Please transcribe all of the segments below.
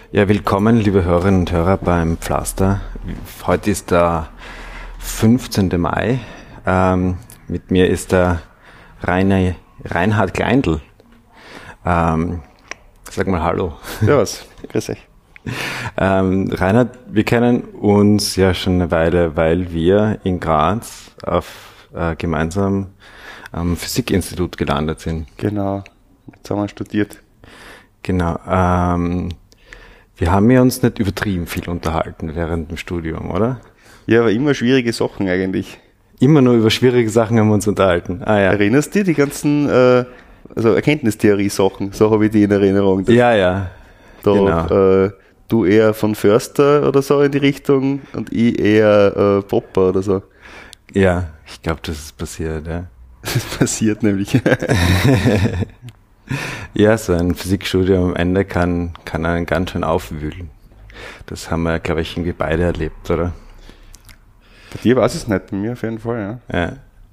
Ja, willkommen, liebe Hörerinnen und Hörer beim Pflaster. Heute ist der 15. Mai. Mit mir ist der Reinhard Kleindl. Sag mal Hallo. Servus, grüß euch. Reinhard, wir kennen uns ja schon eine Weile, weil wir in Graz gemeinsam am Physikinstitut gelandet sind. Genau, jetzt haben wir studiert. Genau. Wir haben ja uns nicht übertrieben viel unterhalten während dem Studium, oder? Ja, aber immer schwierige Sachen eigentlich. Immer nur über schwierige Sachen haben wir uns unterhalten. Ah, ja. Erinnerst du dich, die ganzen Erkenntnistheorie-Sachen? So habe ich die in Erinnerung. Ja. Da, genau. Du eher von Förster oder so in die Richtung und ich eher Popper oder so. Ja, ich glaube, das ist passiert, ja. Das passiert nämlich. Ja, so ein Physikstudium am Ende kann einen ganz schön aufwühlen. Das haben wir, glaube ich, irgendwie beide erlebt, oder? Bei dir weiß ich es nicht, bei mir auf jeden Fall, ja.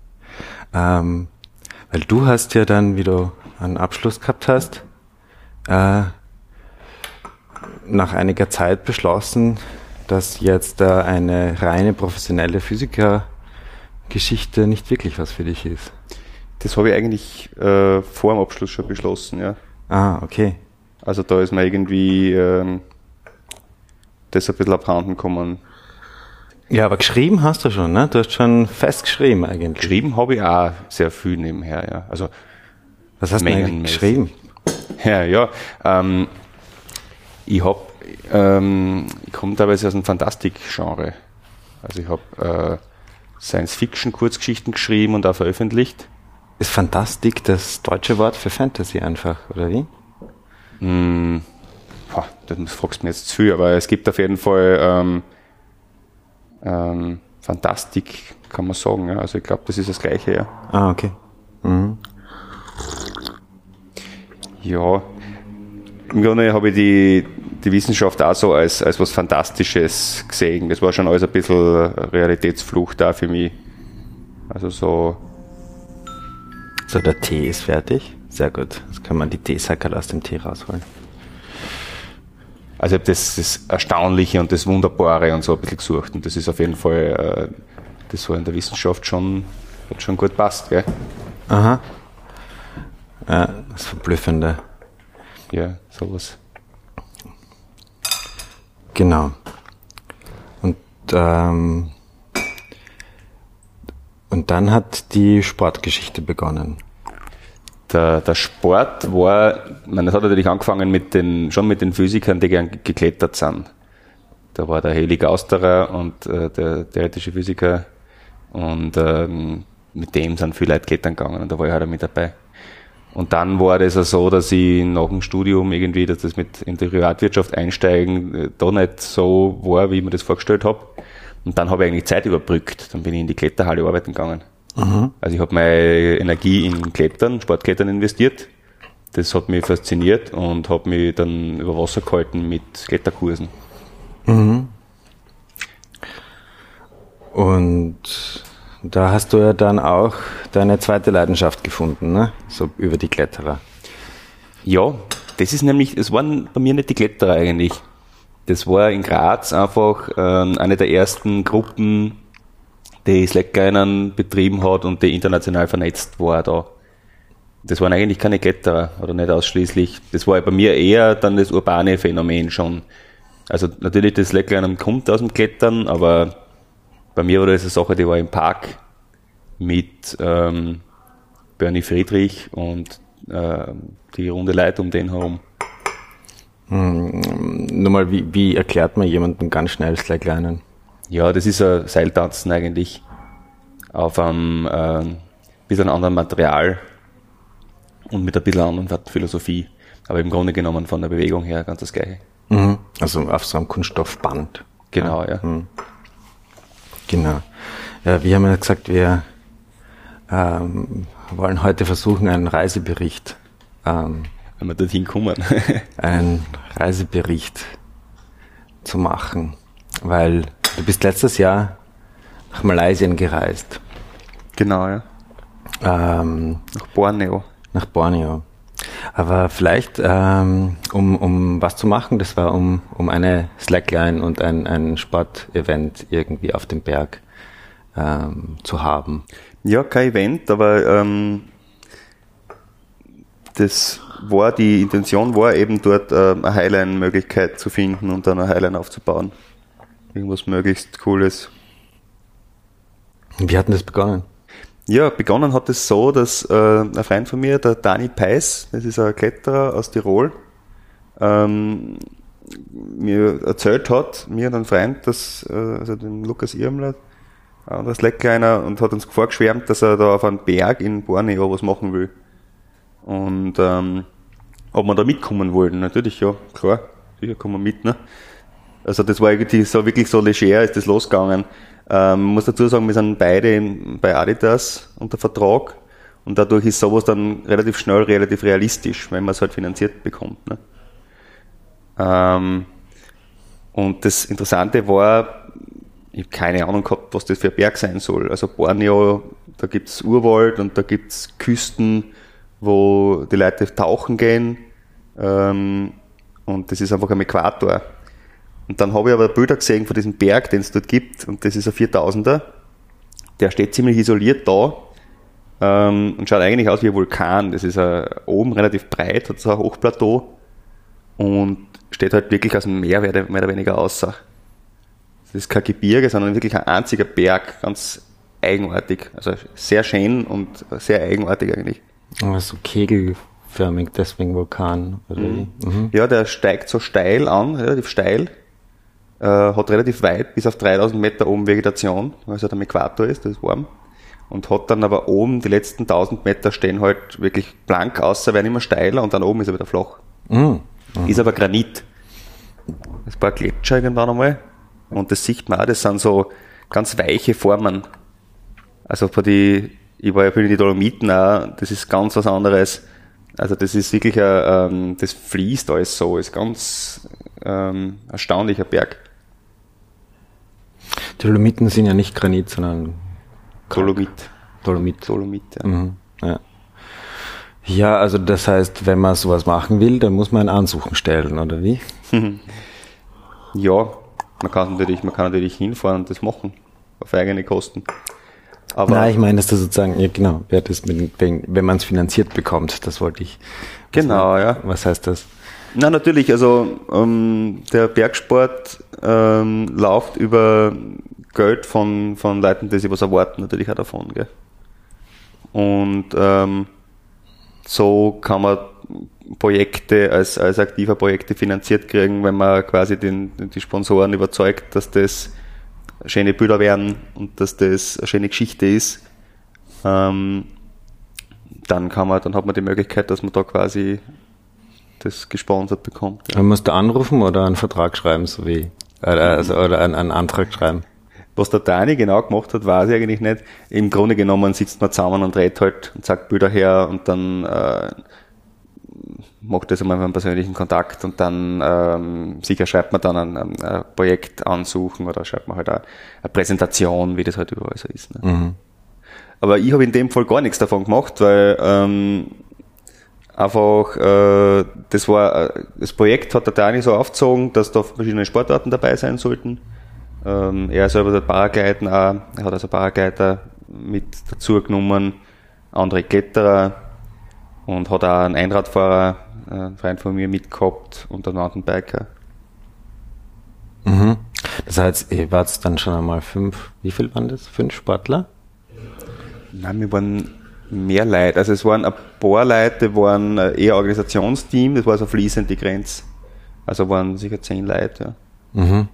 Weil du hast ja dann, wie du einen Abschluss gehabt hast, nach einiger Zeit beschlossen, dass jetzt eine reine professionelle Physikergeschichte nicht wirklich was für dich ist. Das habe ich eigentlich vor dem Abschluss schon beschlossen, ja. Ah, okay. Also da ist mir irgendwie das ein bisschen abhanden gekommen. Ja, aber geschrieben hast du schon, ne? Du hast schon fest geschrieben eigentlich. Geschrieben habe ich auch sehr viel nebenher, ja. Also was hast du eigentlich geschrieben? Ja. Ich komme teilweise aus dem Fantastik-Genre. Also ich habe Science-Fiction-Kurzgeschichten geschrieben und auch veröffentlicht. Ist Fantastik das deutsche Wort für Fantasy einfach, oder wie? Das fragst du mir jetzt zu viel, aber es gibt auf jeden Fall Fantastik, kann man sagen. Ja. Also ich glaube, das ist das Gleiche. Ja. Ah, okay. Mhm. Ja, im Grunde habe ich die Wissenschaft auch so als was Fantastisches gesehen. Das war schon alles ein bisschen Realitätsflucht da für mich. Also so. So, der Tee ist fertig. Sehr gut. Jetzt kann man die Teesackerl aus dem Tee rausholen. Also ich habe das Erstaunliche und das Wunderbare und so ein bisschen gesucht. Und das ist auf jeden Fall, das so in der Wissenschaft hat schon gut passt, gell? Aha. Ja, das Verblüffende. Ja, sowas. Genau. Und dann hat die Sportgeschichte begonnen. Der Sport war, das hat natürlich angefangen schon mit den Physikern, die gern geklettert sind. Da war der Heli Gausterer und der theoretische Physiker und mit dem sind viele Leute klettern gegangen und da war ich halt auch mit dabei. Und dann war das auch so, dass ich nach dem Studium irgendwie, dass das mit in die Privatwirtschaft einsteigen da nicht so war, wie ich mir das vorgestellt habe. Und dann habe ich eigentlich Zeit überbrückt. Dann bin ich in die Kletterhalle arbeiten gegangen. Mhm. Also ich habe meine Energie in Sportklettern investiert. Das hat mich fasziniert und habe mich dann über Wasser gehalten mit Kletterkursen. Mhm. Und da hast du ja dann auch deine zweite Leidenschaft gefunden, ne? So über die Kletterer. Ja, es waren bei mir nicht die Kletterer eigentlich. Das war in Graz einfach eine der ersten Gruppen, die Slacklinern betrieben hat und die international vernetzt war da. Das waren eigentlich keine Kletterer oder nicht ausschließlich. Das war bei mir eher dann das urbane Phänomen schon. Also natürlich das Slacklinern kommt aus dem Klettern, aber bei mir war das eine Sache, die war im Park mit Bernie Friedrich und die runde Leute um den herum. Nur mal, wie erklärt man jemandem ganz schnell Slacklinern? Ja, das ist ein Seiltanzen eigentlich auf einem bisschen anderen Material und mit ein bisschen anderen Philosophie. Aber im Grunde genommen von der Bewegung her ganz das Gleiche. Mhm. Also auf so einem Kunststoffband. Genau, ja. Mhm. Genau. Ja, wir haben ja gesagt, wir wollen heute versuchen, einen Reisebericht wenn wir dorthin kommen. einen Reisebericht zu machen, weil du bist letztes Jahr nach Malaysia gereist. Genau, ja. Nach Borneo. Nach Borneo. Aber vielleicht, um was zu machen, das war um eine Slackline und ein Sportevent irgendwie auf dem Berg zu haben. Ja, kein Event, aber die Intention war eben dort eine Highline-Möglichkeit zu finden und dann eine Highline aufzubauen. Irgendwas möglichst Cooles. Wie hat denn das begonnen? Ja, begonnen hat es so, dass ein Freund von mir, der Dani Peis, das ist ein Kletterer aus Tirol, mir erzählt hat, mir und ein Freund, also den Lukas Irmler, der Slackliner, und hat uns vorgeschwärmt, dass er da auf einem Berg in Borneo was machen will. Und ob wir da mitkommen wollten. Natürlich, ja, klar, sicher kommen wir mit, ne? Also das war irgendwie so wirklich so leger, ist das losgegangen. Muss dazu sagen, wir sind beide bei Adidas unter Vertrag und dadurch ist sowas dann relativ schnell relativ realistisch, wenn man es halt finanziert bekommt. Ne? Und das Interessante war, ich habe keine Ahnung gehabt, was das für ein Berg sein soll. Also Borneo, da gibt's Urwald und da gibt's Küsten, wo die Leute tauchen gehen, und das ist einfach am Äquator. Und dann habe ich aber Bilder gesehen von diesem Berg, den es dort gibt, und das ist ein 4000er. Der steht ziemlich isoliert da und schaut eigentlich aus wie ein Vulkan. Das ist oben relativ breit, hat so ein Hochplateau und steht halt wirklich aus dem Meer mehr oder weniger außer. Das ist kein Gebirge, sondern wirklich ein einziger Berg, ganz eigenartig. Also sehr schön und sehr eigenartig eigentlich. So kegelförmig, deswegen Vulkan. Oder wie? Mhm. Ja, der steigt so steil an, relativ steil. Hat relativ weit, bis auf 3000 Meter oben Vegetation, weil es halt am Äquator ist, das ist warm. Und hat dann aber oben, die letzten 1000 Meter stehen halt wirklich blank außer, werden immer steiler und dann oben ist er wieder flach. Mhm. Ist aber Granit. Das war ein Gletscher irgendwann einmal. Und das sieht man auch, das sind so ganz weiche Formen. Also ich war ja für die Dolomiten auch, das ist ganz was anderes. Also das ist wirklich das fließt alles so, ist ganz erstaunlicher Berg. Die Dolomiten sind ja nicht Granit, sondern Dolomit. Dolomit, ja. Mhm, ja. Ja, also das heißt, wenn man sowas machen will, dann muss man ein Ansuchen stellen, oder wie? Ja, man kann natürlich hinfahren und das machen, auf eigene Kosten. Aber nein, ich meine, dass das sozusagen, ja genau, wenn man es finanziert bekommt, das wollte ich. Genau, ja. Was heißt das? Na natürlich, also der Bergsport läuft über Geld von Leuten, die sich was erwarten, natürlich auch davon. Gell? Und so kann man Projekte als aktiver Projekte finanziert kriegen, wenn man quasi die Sponsoren überzeugt, dass das schöne Bilder werden und dass das eine schöne Geschichte ist. Dann hat man die Möglichkeit, dass man da quasi das gesponsert bekommt. Ja. Man muss da anrufen oder einen Vertrag schreiben, oder einen Antrag schreiben. Was der Dani genau gemacht hat, weiß ich eigentlich nicht. Im Grunde genommen sitzt man zusammen und redet halt und sagt Bilder her und dann macht das einmal einen persönlichen Kontakt und dann sicher schreibt man dann ein Projekt ansuchen oder schreibt man halt eine Präsentation, wie das halt überall so ist. Ne? Mhm. Aber ich habe in dem Fall gar nichts davon gemacht, weil das Projekt hat der Dani so aufgezogen, dass da verschiedene Sportarten dabei sein sollten. Er selber hat Paragleiten auch, er hat also Paragleiter mit dazu genommen, andere Kletterer und hat auch einen Einradfahrer, ein Freund von mir, mitgehabt und einen Mountainbiker. Mhm. Das heißt, ihr wart dann schon einmal 5, wie viel waren das? 5 Sportler? Nein, wir waren mehr Leute. Also es waren ein paar Leute, waren eher Organisationsteam, das war so fließend die Grenze. Also waren sicher 10 Leute. Ja. Mhm.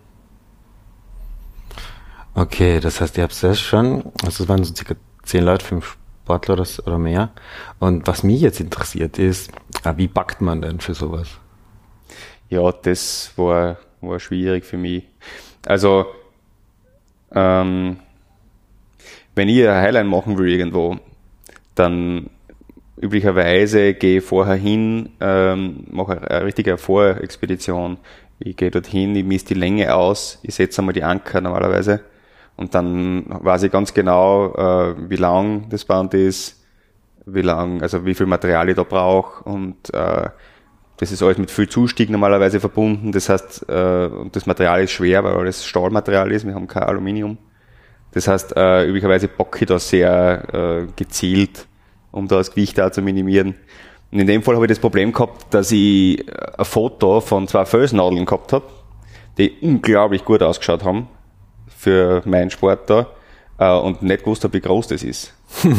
Okay, das heißt, ihr habt das schon, also es waren so circa 10 Leute, 5 Sportler oder mehr. Und was mich jetzt interessiert ist, wie backt man denn für sowas? Ja, das war schwierig für mich. Also, wenn ich eine Highline machen will irgendwo, dann üblicherweise gehe ich vorher hin, mache eine richtige Vorexpedition. Ich gehe dorthin, ich misse die Länge aus, ich setze einmal die Anker normalerweise und dann weiß ich ganz genau, wie lang das Band ist, wie viel Material ich da brauche und das ist alles mit viel Zustieg normalerweise verbunden. Das heißt, und das Material ist schwer, weil alles Stahlmaterial ist, wir haben kein Aluminium. Das heißt, üblicherweise bocke ich da sehr gezielt, um da das Gewicht auch zu minimieren. Und in dem Fall habe ich das Problem gehabt, dass ich ein Foto von 2 Felsnadeln gehabt habe, die unglaublich gut ausgeschaut haben für meinen Sport da und nicht gewusst habe, wie groß das ist.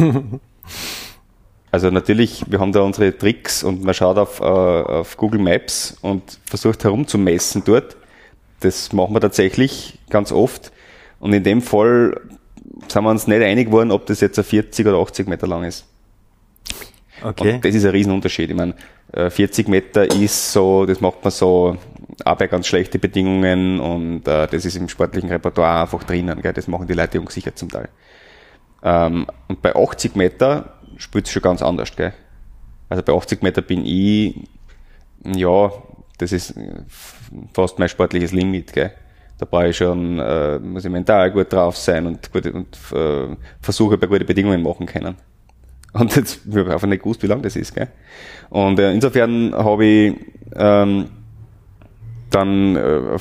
Also natürlich, wir haben da unsere Tricks und man schaut auf Google Maps und versucht herumzumessen dort. Das machen wir tatsächlich ganz oft. Und in dem Fall sind wir uns nicht einig geworden, ob das jetzt ein 40 oder 80 Meter lang ist. Okay. Und das ist ein Riesenunterschied. Ich meine, 40 Meter ist so, das macht man so auch bei ganz schlechten Bedingungen und das ist im sportlichen Repertoire einfach drinnen. Gell? Das machen die Leute unsicher zum Teil. Und bei 80 Meter spielt es schon ganz anders. Gell? Also bei 80 Meter bin ich, ja, das ist fast mein sportliches Limit. Gell? Da brauche ich schon, muss ich mental gut drauf sein und versuche bei guten Bedingungen machen können. Und jetzt habe ich einfach nicht gewusst, wie lang das ist. Gell? Und insofern habe ich dann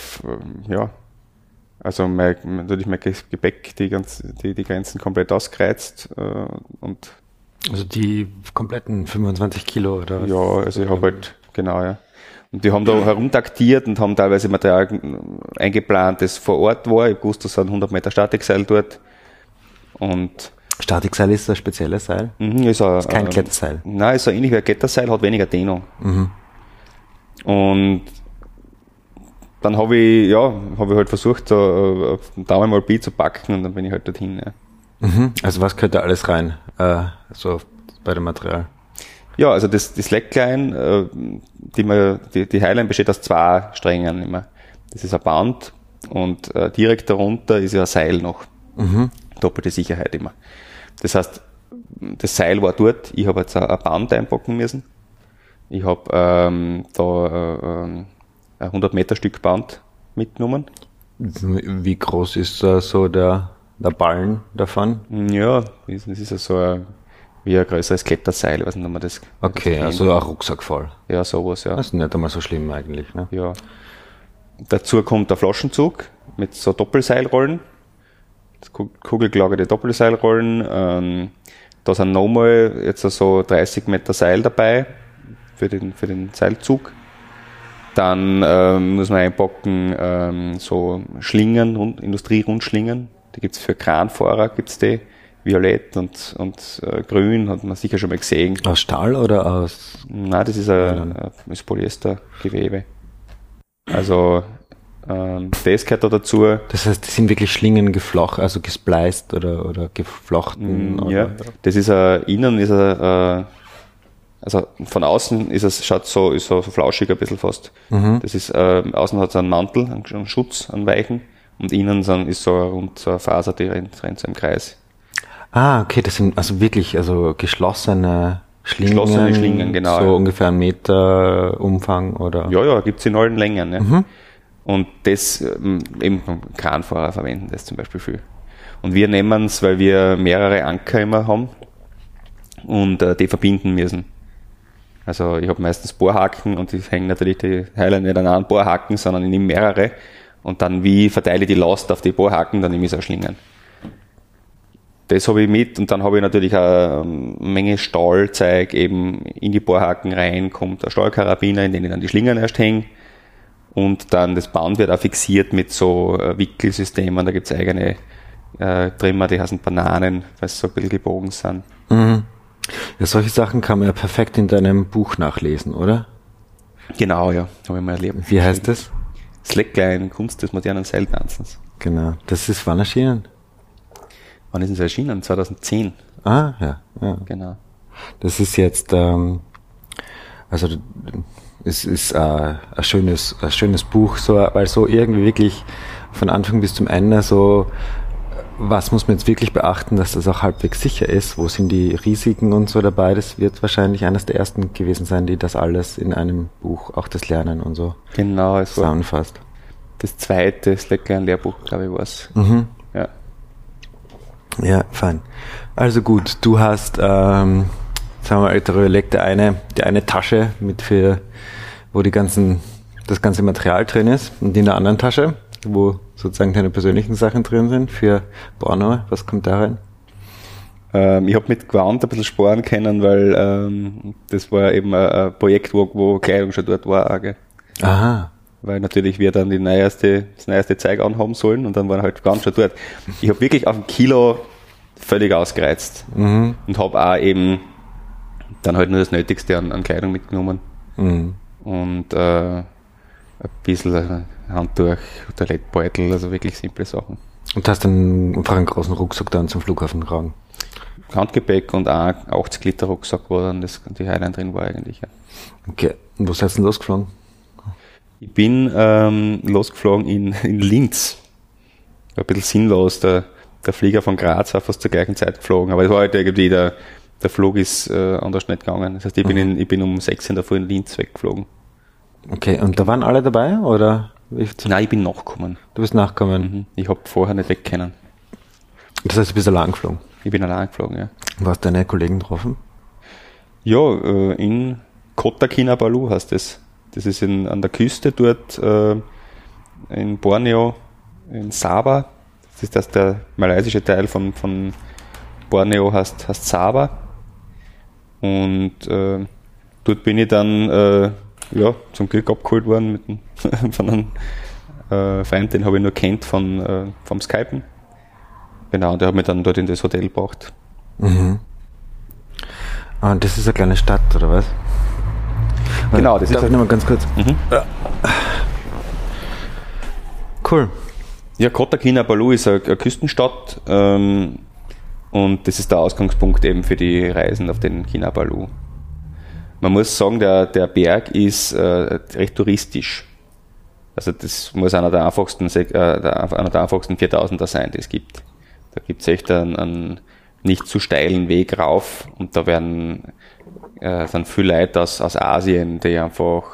also natürlich mein Gepäck die Grenzen komplett ausgereizt und also die kompletten 25 Kilo oder was? Ja, also ich habe halt, genau, ja. Und die haben da herumtaktiert und haben teilweise Material eingeplant, das vor Ort war. Ich wusste, da sind 100 Meter Statikseil dort. Und Statikseil ist ein spezielles Seil? Ist kein Kletterseil? Nein, ist so ähnlich wie ein Kletterseil, hat weniger Dehnung. Und dann habe ich halt versucht, so Daumen mal B zu packen und dann bin ich halt dorthin. Ja. Also was gehört da alles rein, so bei dem Material? Ja, also die Slackline, die Highline besteht aus 2 Strängen immer. Das ist ein Band und direkt darunter ist ja ein Seil noch. Doppelte Sicherheit immer. Das heißt, das Seil war dort, ich habe jetzt ein Band einpacken müssen. Ich habe da ein 100 Meter Stück Band mitgenommen. Wie groß ist so der Ballen davon? Ja, das ist ja so wie ein größeres Kletterseil, ich weiß nicht, ob man das. Okay, das also ein Rucksack voll. Ja, sowas, ja. Das ist nicht einmal so schlimm eigentlich, ne? Ja. Dazu kommt der Flaschenzug mit so Doppelseilrollen. Kugelgelagerte Doppelseilrollen. Da sind nochmal jetzt so 30 Meter Seil dabei für den Seilzug. Dann muss man einpacken so Schlingen, Industrierundschlingen. Die gibt's für Kranfahrer, gibt's die. Violett und grün, hat man sicher schon mal gesehen. Aus Stahl oder aus? Nein, das ist ein Polyestergewebe. Also das gehört da dazu. Das heißt, die sind wirklich Schlingen geflochten, also gespleist oder geflochten? Ja, das ist innen ist also von außen ist so flauschig ein bisschen fast. Das ist, außen hat es einen Mantel, einen Schutz, einen weichen, und innen ist so eine Faser, die rennt so im Kreis. Ah, okay, das sind also wirklich geschlossene Schlingen. Geschlossene Schlingen, genau. So ungefähr 1 Meter Umfang oder? Ja, gibt's in allen Längen. Ne? Und das eben Kranfahrer verwenden das zum Beispiel viel. Und wir nehmen es, weil wir mehrere Anker immer haben und die verbinden müssen. Also ich habe meistens Bohrhaken und ich hänge natürlich die Highline nicht an einem Bohrhaken, sondern ich nehme mehrere und dann verteile ich die Last auf die Bohrhaken, dann nehme ich so Schlingen. Das habe ich mit und dann habe ich natürlich auch eine Menge Stahlzeug eben in die Bohrhaken rein, kommt ein Stahlkarabiner, in den ich dann die Schlingen erst hänge und dann das Band wird auch fixiert mit so Wickelsystemen, da gibt es eigene Trimmer, die heißen Bananen, weil sie so ein bisschen gebogen sind. Ja, solche Sachen kann man ja perfekt in deinem Buch nachlesen, oder? Genau, ja, habe ich mal erlebt. Wie heißt das? Slackline, Kunst des modernen Seiltanzens. Genau, das ist wann erschienen? Wann ist es erschienen? 2010. Ah, ja. Genau. Das ist jetzt, also es ist ein schönes Buch, so, weil so irgendwie wirklich von Anfang bis zum Ende so, was muss man jetzt wirklich beachten, dass das auch halbwegs sicher ist, wo sind die Risiken und so dabei, das wird wahrscheinlich eines der ersten gewesen sein, die das alles in einem Buch, auch das Lernen und so, genau, zusammenfasst. Das zweite Slackline-Lehrbuch, glaube ich, war es. Ja, fein. Also gut, du hast Jetzt haben wir darüber überlegt, die eine Tasche wo das ganze Material drin ist und in der anderen Tasche, wo sozusagen deine persönlichen Sachen drin sind für Porno. Was kommt da rein? Ich habe mit Quant ein bisschen sparen können, weil das war eben ein Projekt, wo Kleidung schon dort war. Auch, gell? Aha. Weil natürlich wir dann das neueste Zeug anhaben sollen und dann waren halt Quant schon dort. Ich habe wirklich auf ein Kilo völlig ausgereizt und habe auch eben dann halt nur das Nötigste an Kleidung mitgenommen und ein bisschen Handtuch, Toilettbeutel, also wirklich simple Sachen. Und hast dann einfach einen großen Rucksack dann zum Flughafen getragen? Handgepäck und auch 80 Liter Rucksack, wo dann die Highline drin war eigentlich. Ja. Okay, und wo seid ihr denn losgeflogen? Ich bin losgeflogen in Linz. War ein bisschen sinnlos, der Flieger von Graz war fast zur gleichen Zeit geflogen, aber es war halt irgendwie, der Flug ist anders nicht gegangen. Das heißt, ich bin um 6 in der Früh in Linz weggeflogen. Okay, und da waren alle dabei, oder? Nein, ich bin nachgekommen. Du bist nachgekommen? Ich habe vorher nicht weg können. Das heißt, du bist allein geflogen? Ich bin allein geflogen, ja. Wo hast du deine Kollegen getroffen? Ja, in Kota Kinabalu heißt es. Das ist an der Küste dort, in Borneo, in Sabah. Das ist der malaysische Teil von Borneo, heißt Sabah. Und dort bin ich dann zum Glück abgeholt worden von einem Freund, den habe ich nur kennt vom Skypen. Genau, der hat mich dann dort in das Hotel gebracht. Mhm. Und das ist eine kleine Stadt, oder was? Genau, das darf ich nochmal ganz kurz? Ja. Cool. Ja, Kota Kinabalu ist eine Küstenstadt und das ist der Ausgangspunkt eben für die Reisen auf den Kinabalu. Man muss sagen, der Berg ist recht touristisch. Also das muss einer der einfachsten 4000er sein, die es gibt. Da gibt es echt einen nicht zu steilen Weg rauf und da werden dann viele Leute aus Asien, die einfach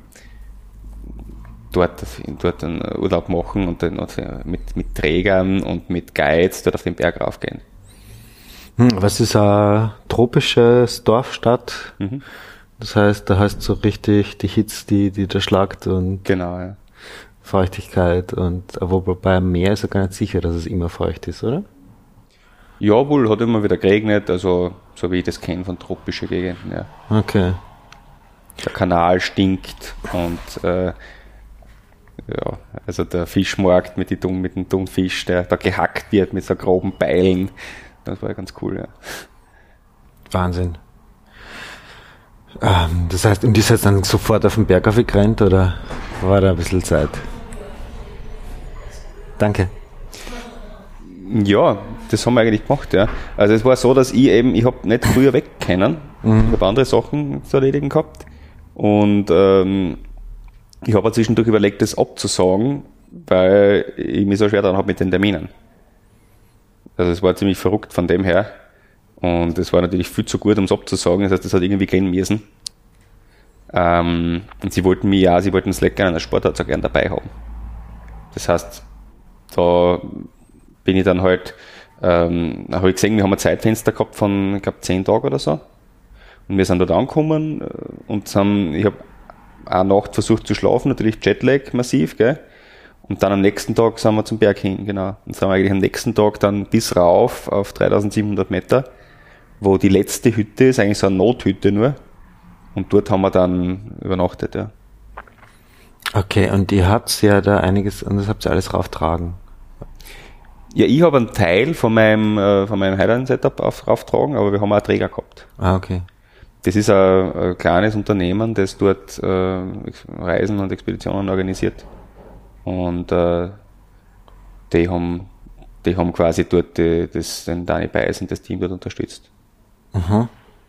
dort einen Urlaub machen und dann mit Trägern und mit Guides dort auf den Berg raufgehen. Was ist eine tropisches Dorfstadt? Das heißt, da hast du so richtig die Hitze, die da schlagt und genau, ja. Feuchtigkeit und wobei am Meer ist ja gar nicht sicher, dass es immer feucht ist, oder? Ja, wohl, hat immer wieder geregnet, also so wie ich das kenne von tropischen Gegenden, ja. Okay. Der Kanal stinkt und also der Fischmarkt mit dem Thunfisch, der da gehackt wird mit so groben Beilen, das war ja ganz cool, ja. Wahnsinn. Das heißt, und ist jetzt dann sofort auf den Berg aufgerannt oder war da ein bisschen Zeit? Danke. Ja, das haben wir eigentlich gemacht, ja. Also es war so, dass ich habe nicht früher weg können. Ich habe andere Sachen zu erledigen gehabt. Und ich habe zwischendurch überlegt, das abzusagen, weil ich mich so schwer dran habe mit den Terminen. Also es war ziemlich verrückt von dem her. Und es war natürlich viel zu gut, um es abzusagen. Das heißt, das hat irgendwie gehen müssen. Und sie wollten Slack gerne als Sportart so gern dabei haben. Das heißt, da bin ich dann halt, habe ich gesehen, wir haben ein Zeitfenster gehabt von, ich glaube, 10 Tagen oder so. Und wir sind dort angekommen und ich habe eine Nacht versucht zu schlafen, natürlich Jetlag massiv, gell. Und dann am nächsten Tag sind wir zum Berg hin, genau. Und sind wir eigentlich am nächsten Tag dann bis rauf auf 3700 Meter, wo die letzte Hütte ist, eigentlich so eine Nothütte nur. Und dort haben wir dann übernachtet, ja. Okay, und ihr habt ja da einiges, und das habt ihr alles rauftragen. Ja, ich habe einen Teil von meinem Highline-Setup rauftragen, aber wir haben auch einen Träger gehabt. Ah, okay. Das ist ein kleines Unternehmen, das dort Reisen und Expeditionen organisiert. Und die haben quasi dort den Dani Beis und das Team dort unterstützt. Mhm.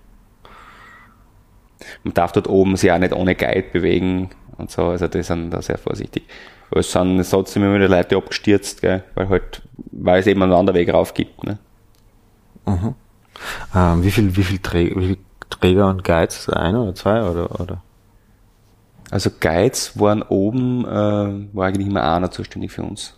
Man darf dort oben sich auch nicht ohne Guide bewegen und so, also die sind da sehr vorsichtig. Aber es sind trotzdem immer wieder Leute abgestürzt, gell, weil es eben einen Wanderweg rauf gibt. Ne? Mhm. Wie viel Träger und Guides? Ein oder zwei oder? Also Guides waren oben, war eigentlich immer einer zuständig für uns.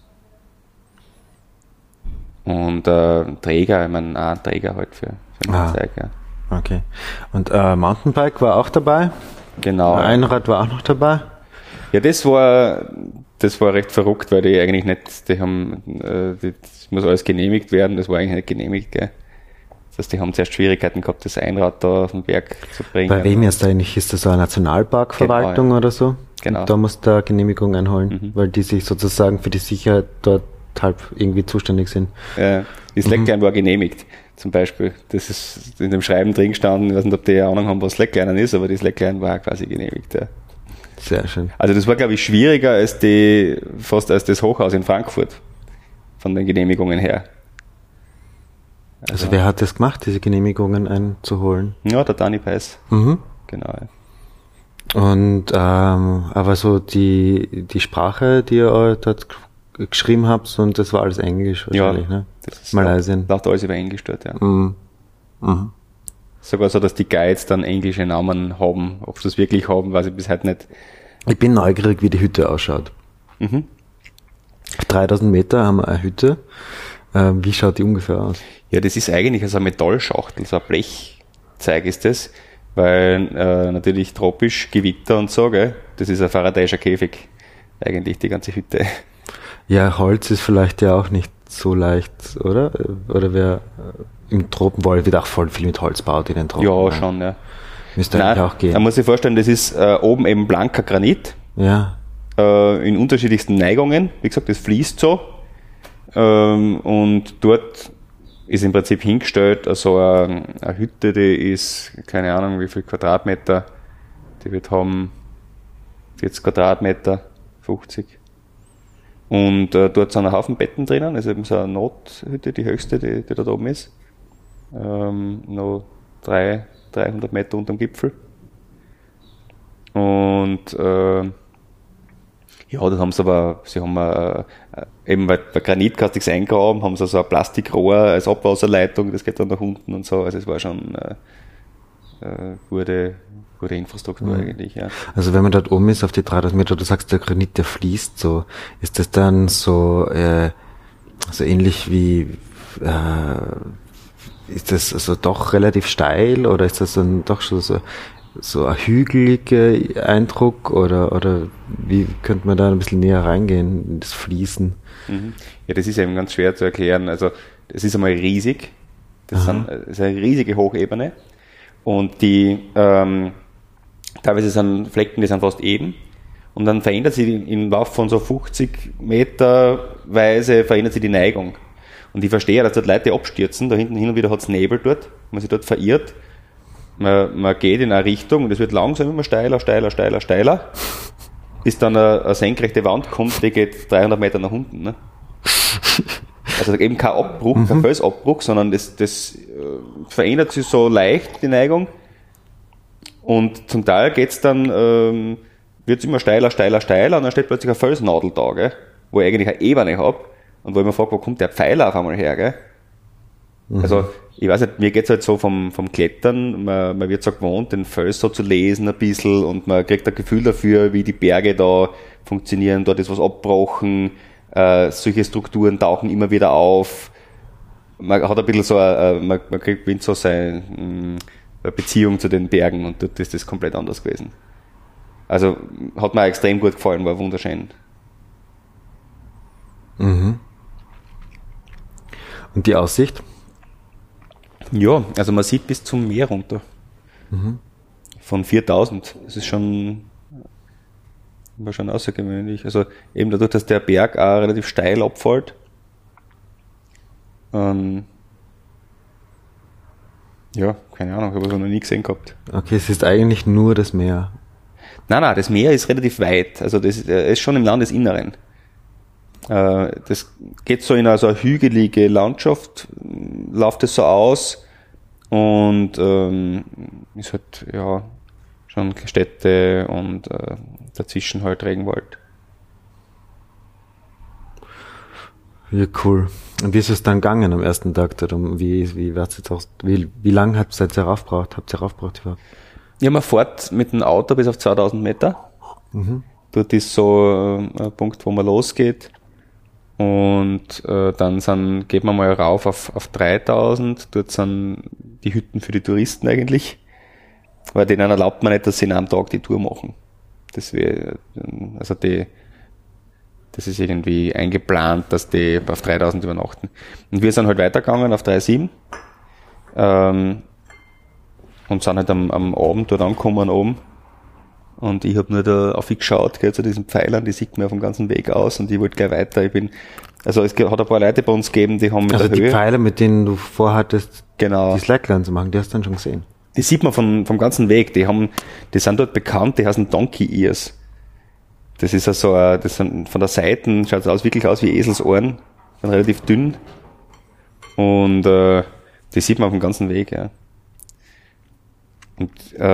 Und Träger, ich meine, auch ein Träger halt für den Zeug, ja. Okay. Und Mountainbike war auch dabei? Genau. Einrad war auch noch dabei? Ja, das war recht verrückt, weil die eigentlich nicht, das muss alles genehmigt werden, das war eigentlich nicht genehmigt, gell. Das heißt, die haben zuerst Schwierigkeiten gehabt, das Einrad da auf den Berg zu bringen. Bei wem jetzt eigentlich? Ist das so eine Nationalparkverwaltung oder so? Genau. Und da muss da Genehmigung einholen, weil die sich sozusagen für die Sicherheit dort halb irgendwie zuständig sind. Die Slackline war genehmigt, zum Beispiel. Das ist in dem Schreiben drin gestanden, ich weiß nicht, ob die Ahnung haben, was Slackline ist, aber die Slackline war quasi genehmigt, ja. Sehr schön. Also das war, glaube ich, schwieriger als fast als das Hochhaus in Frankfurt, von den Genehmigungen her. Also wer hat das gemacht, diese Genehmigungen einzuholen? Ja, der Dani Peiss. Mhm. Genau. Ja. Und aber so die Sprache, die ihr dort geschrieben habt, und das war alles Englisch wahrscheinlich, ne? Das ist Malaysien. Läuft alles über Englisch dort, ja. Mhm. Mhm. Sogar so, dass die Guides dann englische Namen haben. Ob sie das wirklich haben, weiß ich bis heute nicht. Ich bin neugierig, wie die Hütte ausschaut. 3000 Meter haben wir eine Hütte. Wie schaut die ungefähr aus? Ja, das ist eigentlich so eine Metallschachtel, so ein Blechzeug ist das, weil natürlich tropisch, Gewitter und so, gell? Das ist ein Faradayischer Käfig, eigentlich die ganze Hütte. Ja, Holz ist vielleicht ja auch nicht so leicht, oder? Oder wer im Tropenwald wird auch voll viel mit Holz baut in den Tropen. Ja, schon, ja. Müsste eigentlich auch gehen. Man muss sich vorstellen, das ist oben eben blanker Granit. Ja. In unterschiedlichsten Neigungen. Wie gesagt, das fließt so. Und dort ist im Prinzip hingestellt also eine Hütte, die ist, keine Ahnung wie viel Quadratmeter, die wird haben 40 Quadratmeter, 50. Und dort sind ein Haufen Betten drinnen, also eben so eine Nothütte, die höchste, die dort oben ist. Noch 300 Meter unterm Gipfel. Und ja, das haben sie haben eben bei Granit kannst du nichts eingraben, haben sie so ein Plastikrohr als Abwasserleitung, das geht dann nach unten und so, also es war schon gute Infrastruktur eigentlich, ja. Also wenn man dort oben ist auf die 3000 Meter, du sagst, der Granit, der fließt so, ist das dann so ähnlich wie ist das also doch relativ steil oder ist das dann doch schon so ein hügeliger Eindruck oder wie könnte man da ein bisschen näher reingehen in das Fließen? Ja, das ist eben ganz schwer zu erklären. Also es ist einmal riesig, das ist eine riesige Hochebene und die teilweise sind Flecken, die sind fast eben und dann verändert sich im Lauf von so 50 Meter Weise verändert sich die Neigung. Und ich verstehe, dass dort Leute abstürzen, da hinten hin und wieder hat es Nebel dort, man sich dort verirrt. Man geht in eine Richtung und es wird langsam immer steiler, bis dann eine senkrechte Wand kommt, die geht 300 Meter nach unten. Ne? Also eben kein Abbruch, kein Felsabbruch, sondern das verändert sich so leicht, die Neigung. Und zum Teil geht's dann, wird es immer steiler und dann steht plötzlich eine Felsnadel da, gell? Wo ich eigentlich eine Ebene habe und wo ich mir frage, wo kommt der Pfeiler auf einmal her, gell? Also, ich weiß nicht, mir geht's halt so vom Klettern, man wird so gewohnt, den Fels so zu lesen ein bisschen und man kriegt ein Gefühl dafür, wie die Berge da funktionieren, dort ist was abgebrochen, solche Strukturen tauchen immer wieder auf, man hat ein bisschen so, man gewinnt so seine Beziehung zu den Bergen und dort ist das komplett anders gewesen. Also, hat mir extrem gut gefallen, war wunderschön. Und die Aussicht? Ja, also man sieht bis zum Meer runter. Von 4000. Das ist war schon außergewöhnlich. Also eben dadurch, dass der Berg auch relativ steil abfällt. Ja, keine Ahnung, habe ich noch nie gesehen gehabt. Okay, es ist eigentlich nur das Meer. Nein, das Meer ist relativ weit. Also das ist schon im Landesinneren. Das geht so in also eine hügelige Landschaft, läuft es so aus und ist halt ja schon Städte und dazwischen halt Regenwald. Ja, cool. Und wie ist es dann gegangen am ersten Tag? Wie lange habt ihr heraufgebracht? Ja, man fährt mit dem Auto bis auf 2000 Meter. Dort ist so ein Punkt, wo man losgeht. Und dann geht man mal rauf auf 3000, dort sind die Hütten für die Touristen eigentlich, weil denen erlaubt man nicht, dass sie in einem Tag die Tour machen. Das wäre, also das ist irgendwie eingeplant, dass die auf 3000 übernachten. Und wir sind halt weitergegangen auf 3,7 und sind halt am Abend dort angekommen oben. Und ich habe nur da aufgeschaut, zu diesen Pfeilern, die sieht man auf dem ganzen Weg aus und ich wollte gleich weiter. Es hat ein paar Leute bei uns gegeben, die haben mit also der die Höhe. Pfeiler, mit denen du vorhattest, Genau. die Slackline zu machen, die hast du dann schon gesehen. Die sieht man vom ganzen Weg. Die sind dort bekannt, die heißen Donkey Ears. Das ist also, das sind von der Seite, schaut es wirklich aus wie Eselsohren, sind relativ dünn. Und die sieht man auf dem ganzen Weg, ja. Und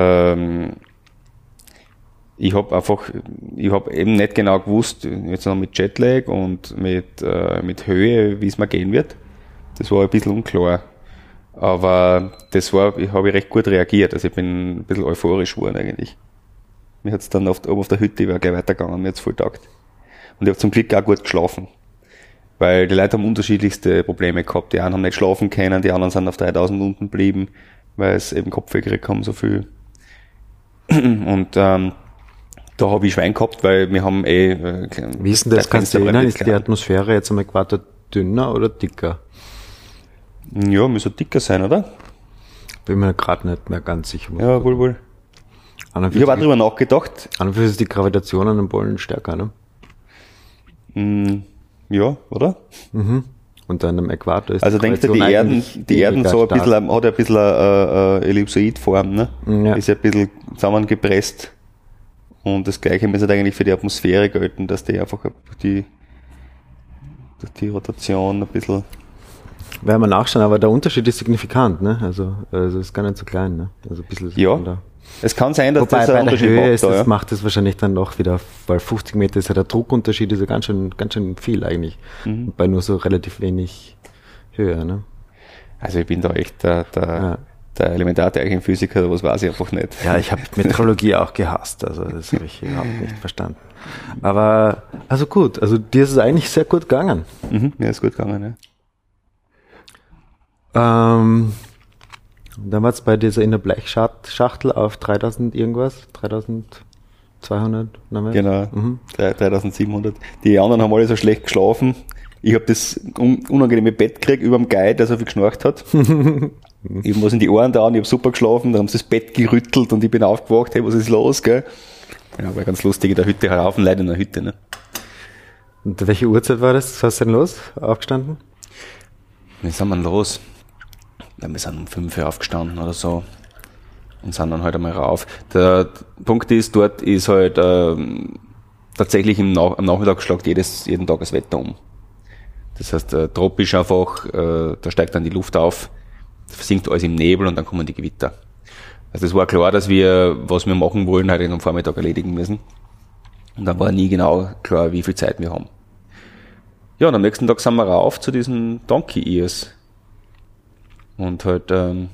ich habe eben nicht genau gewusst, jetzt noch mit Jetlag und mit Höhe, wie es mir gehen wird. Das war ein bisschen unklar. Aber habe ich recht gut reagiert. Also ich bin ein bisschen euphorisch geworden eigentlich. Mir hat's dann oben auf der Hütte, ich war gleich weitergegangen, mir hat's voll taugt. Und ich habe zum Glück auch gut geschlafen. Weil die Leute haben unterschiedlichste Probleme gehabt. Die einen haben nicht schlafen können, die anderen sind auf 3000 unten geblieben, weil es eben Kopfweh gekriegt haben, so viel. Und da habe ich Schwein gehabt, weil wir haben wie ist denn das? Kannst du dich erinnern, ist die Atmosphäre jetzt am Äquator dünner oder dicker? Ja, müsste dicker sein, oder? Bin mir gerade nicht mehr ganz sicher. Ja, wohl. Ich habe auch drüber nachgedacht. An und für sich ist die Gravitation an den Polen stärker, ne? Ja, oder? Mhm. Und dann am Äquator ist also denkst du, die Erden so ein bisschen, hat ein bisschen eine Ellipsoidform, ne? Ja. Ist ja ein bisschen zusammengepresst. Und das Gleiche müsste eigentlich für die Atmosphäre gelten, dass die einfach durch die Rotation ein bisschen. Werden wir nachschauen, aber der Unterschied ist signifikant, ne? Also ist gar nicht so klein, ne? Also ein bisschen ja. Da. Es kann sein, dass wobei das ein Unterschied macht. Das macht es wahrscheinlich dann noch wieder, weil 50 Meter ist ja der Druckunterschied ist ja ganz schön viel eigentlich. Mhm. Bei nur so relativ wenig Höhe, ne? Also ich bin da echt der Elementarteilchenphysiker, was weiß ich einfach nicht. Ja, ich habe Metrologie auch gehasst, also das habe ich überhaupt nicht verstanden. Aber, also gut, also dir ist es eigentlich sehr gut gegangen. Mhm, mir ist gut gegangen, ja. Dann war es bei dieser in der Blechschachtel auf 3000 irgendwas, 3200. Genau, 3700. Die anderen haben alle so schlecht geschlafen. Ich habe das unangenehme Bett gekriegt über dem Guide, der so viel geschnarcht hat. Ich habe was in die Ohren da, ich habe super geschlafen, dann haben sie das Bett gerüttelt und ich bin aufgewacht, hey, was ist los, gell? Ja, war ganz lustig in der Hütte, Haufen Leute in der Hütte, ne? Und welche Uhrzeit war das? Was ist denn los? Aufgestanden? Wie sind wir los? Ja, wir sind um 5 Uhr aufgestanden oder so und sind dann halt einmal rauf. Der Punkt ist, dort ist halt tatsächlich am Nachmittag schlägt jeden Tag das Wetter um. Das heißt, tropisch einfach, da steigt dann die Luft auf, versinkt alles im Nebel und dann kommen die Gewitter. Also es war klar, dass wir, was wir machen wollen, halt am Vormittag erledigen müssen. Und dann war nie genau klar, wie viel Zeit wir haben. Ja, und am nächsten Tag sind wir rauf zu diesen Donkey Ears. Und halt,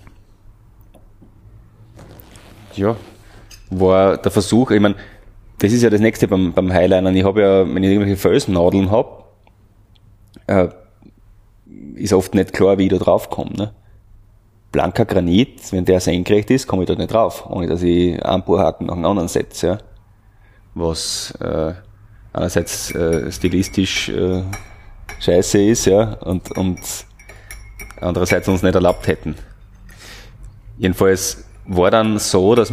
war der Versuch, ich meine, das ist ja das nächste beim Highlinern. Ich habe ja, wenn ich irgendwelche Felsnadeln habe, ist oft nicht klar, wie ich da drauf komme. Ne? Blanker Granit, wenn der senkrecht ist, komme ich da nicht drauf, ohne dass ich einen Bohrhaken nach dem anderen setze. Ja? Was einerseits stilistisch scheiße ist, ja, und andererseits uns nicht erlaubt hätten. Jedenfalls war dann so, dass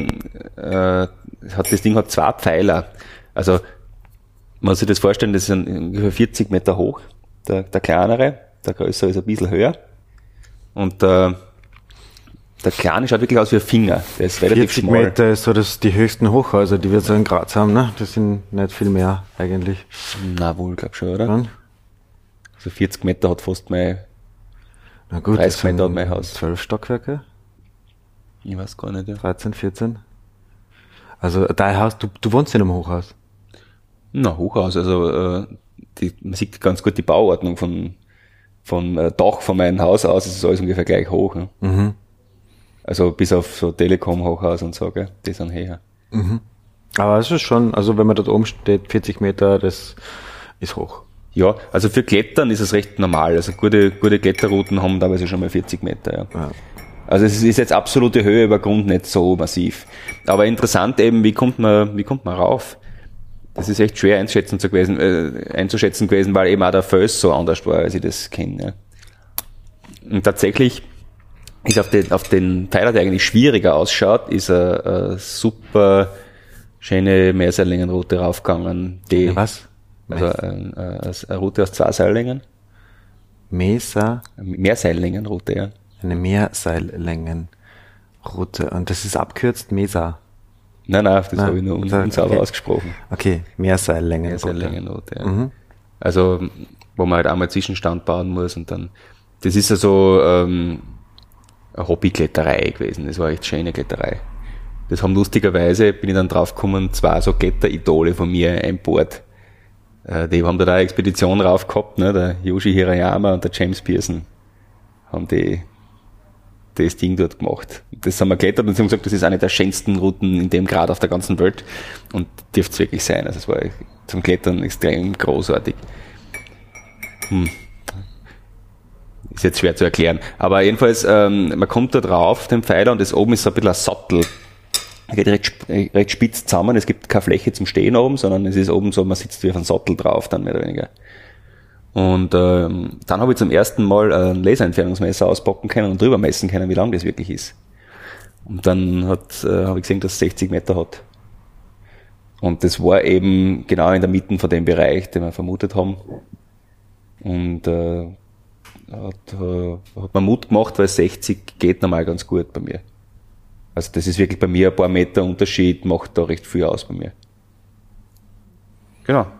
das Ding hat 2 Pfeiler. Also, man muss sich das vorstellen, das ist ungefähr 40 Meter hoch, der kleinere, der größere ist ein bisschen höher. Und der kleine schaut wirklich aus wie ein Finger, der ist relativ 40 schmal. Meter ist so die höchsten Hochhäuser, die wir so in Graz haben, ne? Das sind nicht viel mehr, eigentlich. Na wohl, glaub schon, oder? Dann? Also 40 Meter hat fast mein, na gut, 30 Meter hat mein Haus. 12 Stockwerke? Ich weiß gar nicht, ja. 13, 14? Also, dein Haus, du wohnst in einem Hochhaus? Na, Hochhaus, also, man sieht ganz gut die Bauordnung vom Dach von meinem Haus aus, es ist alles ungefähr gleich hoch. Ne? Mhm. Also, bis auf so Telekom-Hochhaus und so, gell, die sind höher. Mhm. Aber es ist schon, also, wenn man dort oben steht, 40 Meter, das ist hoch. Ja, also für Klettern ist es recht normal. Also gute Kletterrouten haben teilweise schon mal 40 Meter, ja. Ja. Also es ist jetzt absolute Höhe über Grund nicht so massiv. Aber interessant eben, wie kommt man rauf? Das ist echt schwer einzuschätzen gewesen, weil eben auch der Fels so anders war, als ich das kenne. Ja. Und tatsächlich ist auf den Pfeiler, der eigentlich schwieriger ausschaut, ist eine super schöne Mehrseillängenroute raufgegangen. Was? Also eine Route aus 2 Seillängen. Mehrseillängenroute, ja. Eine Mehrseillängenroute. Und das ist abkürzt Mesa. Nein, das habe ich nur unsauber ausgesprochen. Okay, Mehrseillängenroute. Mehrseillängenroute, ja. Mhm. Also, wo man halt einmal Zwischenstand bauen muss und dann, das ist ja so eine Hobbykletterei gewesen. Das war echt schöne Kletterei. Das haben lustigerweise, bin ich dann draufgekommen, 2 so Kletteridole von mir an Bord. Die haben da eine Expedition rauf gehabt, ne? Der Yoshi Hirayama und der James Pearson haben das Ding dort gemacht. Das haben wir geklettert und sie haben gesagt, das ist eine der schönsten Routen in dem Grad auf der ganzen Welt und dürfte es wirklich sein. Also es war zum Klettern extrem großartig. Ist jetzt schwer zu erklären. Aber jedenfalls, man kommt da drauf, den Pfeiler, und das oben ist so ein bisschen ein Sattel. Geht recht spitz zusammen. Es gibt keine Fläche zum Stehen oben, sondern es ist oben so, man sitzt wie auf einem Sattel drauf, dann mehr oder weniger. Und dann habe ich zum ersten Mal ein Laserentfernungsmesser auspacken können und drüber messen können, wie lang das wirklich ist. Und dann habe ich gesehen, dass es 60 Meter hat. Und das war eben genau in der Mitte von dem Bereich, den wir vermutet haben. Und hat mir Mut gemacht, weil 60 geht normal ganz gut bei mir. Also das ist wirklich bei mir ein paar Meter Unterschied, macht da recht viel aus bei mir. Genau.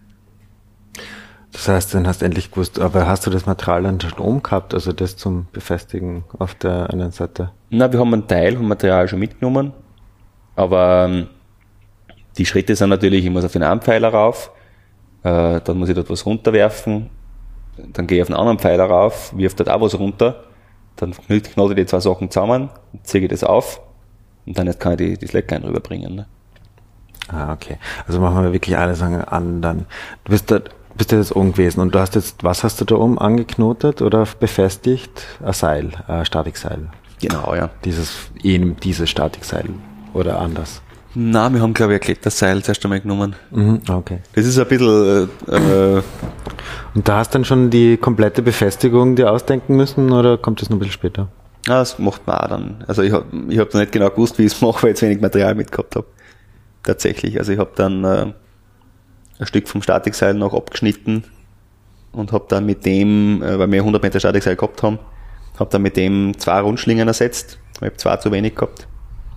Das heißt, dann hast du endlich gewusst, aber hast du das Material dann schon oben gehabt, also das zum Befestigen auf der anderen Seite? Na, wir haben einen Teil vom Material schon mitgenommen, aber die Schritte sind natürlich, ich muss auf den einen Pfeiler rauf, dann muss ich dort was runterwerfen, dann gehe ich auf einen anderen Pfeiler rauf, wirf dort auch was runter, dann knote ich die 2 Sachen zusammen, ziehe ich das auf und dann kann ich die Slackline rüberbringen. Ne? Ah, okay. Also machen wir wirklich alles an dann. Du bist ja jetzt oben gewesen und du hast jetzt, was hast du da oben angeknotet oder befestigt? Ein Seil, ein Statikseil. Genau, ja. Dieses Statikseil oder anders? Nein, wir haben, glaube ich, ein Kletterseil zuerst einmal genommen. Mhm, okay. Das ist ein bisschen... und da hast du dann schon die komplette Befestigung dir ausdenken müssen oder kommt das noch ein bisschen später? Ja, das macht man auch dann. Also ich hab da nicht genau gewusst, wie ich es mache, weil ich zu wenig Material mitgehabt habe. Tatsächlich. Also ich habe dann ein Stück vom Statikseil noch abgeschnitten und habe dann mit dem, weil wir 100 Meter Statikseil gehabt haben, habe dann mit dem 2 Rundschlingen ersetzt. Ich habe 2 zu wenig gehabt.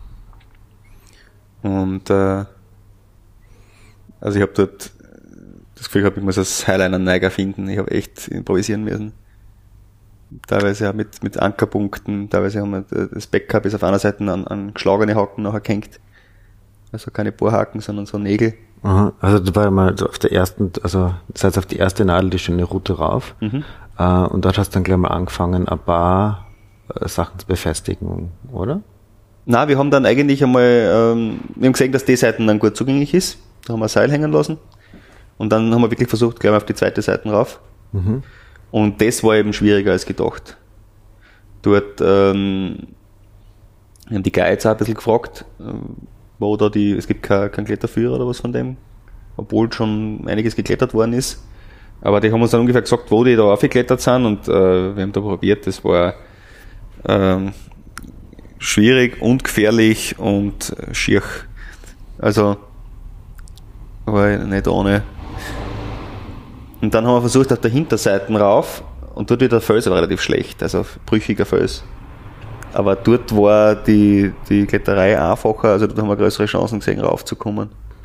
Und also ich habe dort das Gefühl gehabt, ich muss als Highliner-Neiger finden. Ich habe echt improvisieren müssen. Teilweise auch mit Ankerpunkten, teilweise haben wir das Backup ist auf einer Seite an geschlagene Haken nachher gehängt. Also keine Bohrhaken, sondern so Nägel. Aha. Also du war mal auf der ersten, also das heißt auf die erste Nadel die schöne Route rauf. Mhm. Und dort hast du dann gleich mal angefangen, ein paar Sachen zu befestigen, oder? Nein, wir haben dann eigentlich einmal, wir haben gesehen, dass die Seite dann gut zugänglich ist. Da haben wir ein Seil hängen lassen. Und dann haben wir wirklich versucht, gleich mal auf die zweite Seite rauf. Mhm. Und das war eben schwieriger als gedacht. Dort haben die Guides auch ein bisschen gefragt, wo da es gibt kein Kletterführer oder was von dem, obwohl schon einiges geklettert worden ist. Aber die haben uns dann ungefähr gesagt, wo die da aufgeklettert sind und wir haben da probiert, das war schwierig und gefährlich und schier. Also war nicht ohne. Und dann haben wir versucht, auf der Hinterseite rauf und dort wird der Fels aber relativ schlecht, also brüchiger Fels. Aber dort war die Kletterei einfacher, also dort haben wir größere Chancen gesehen, raufzukommen.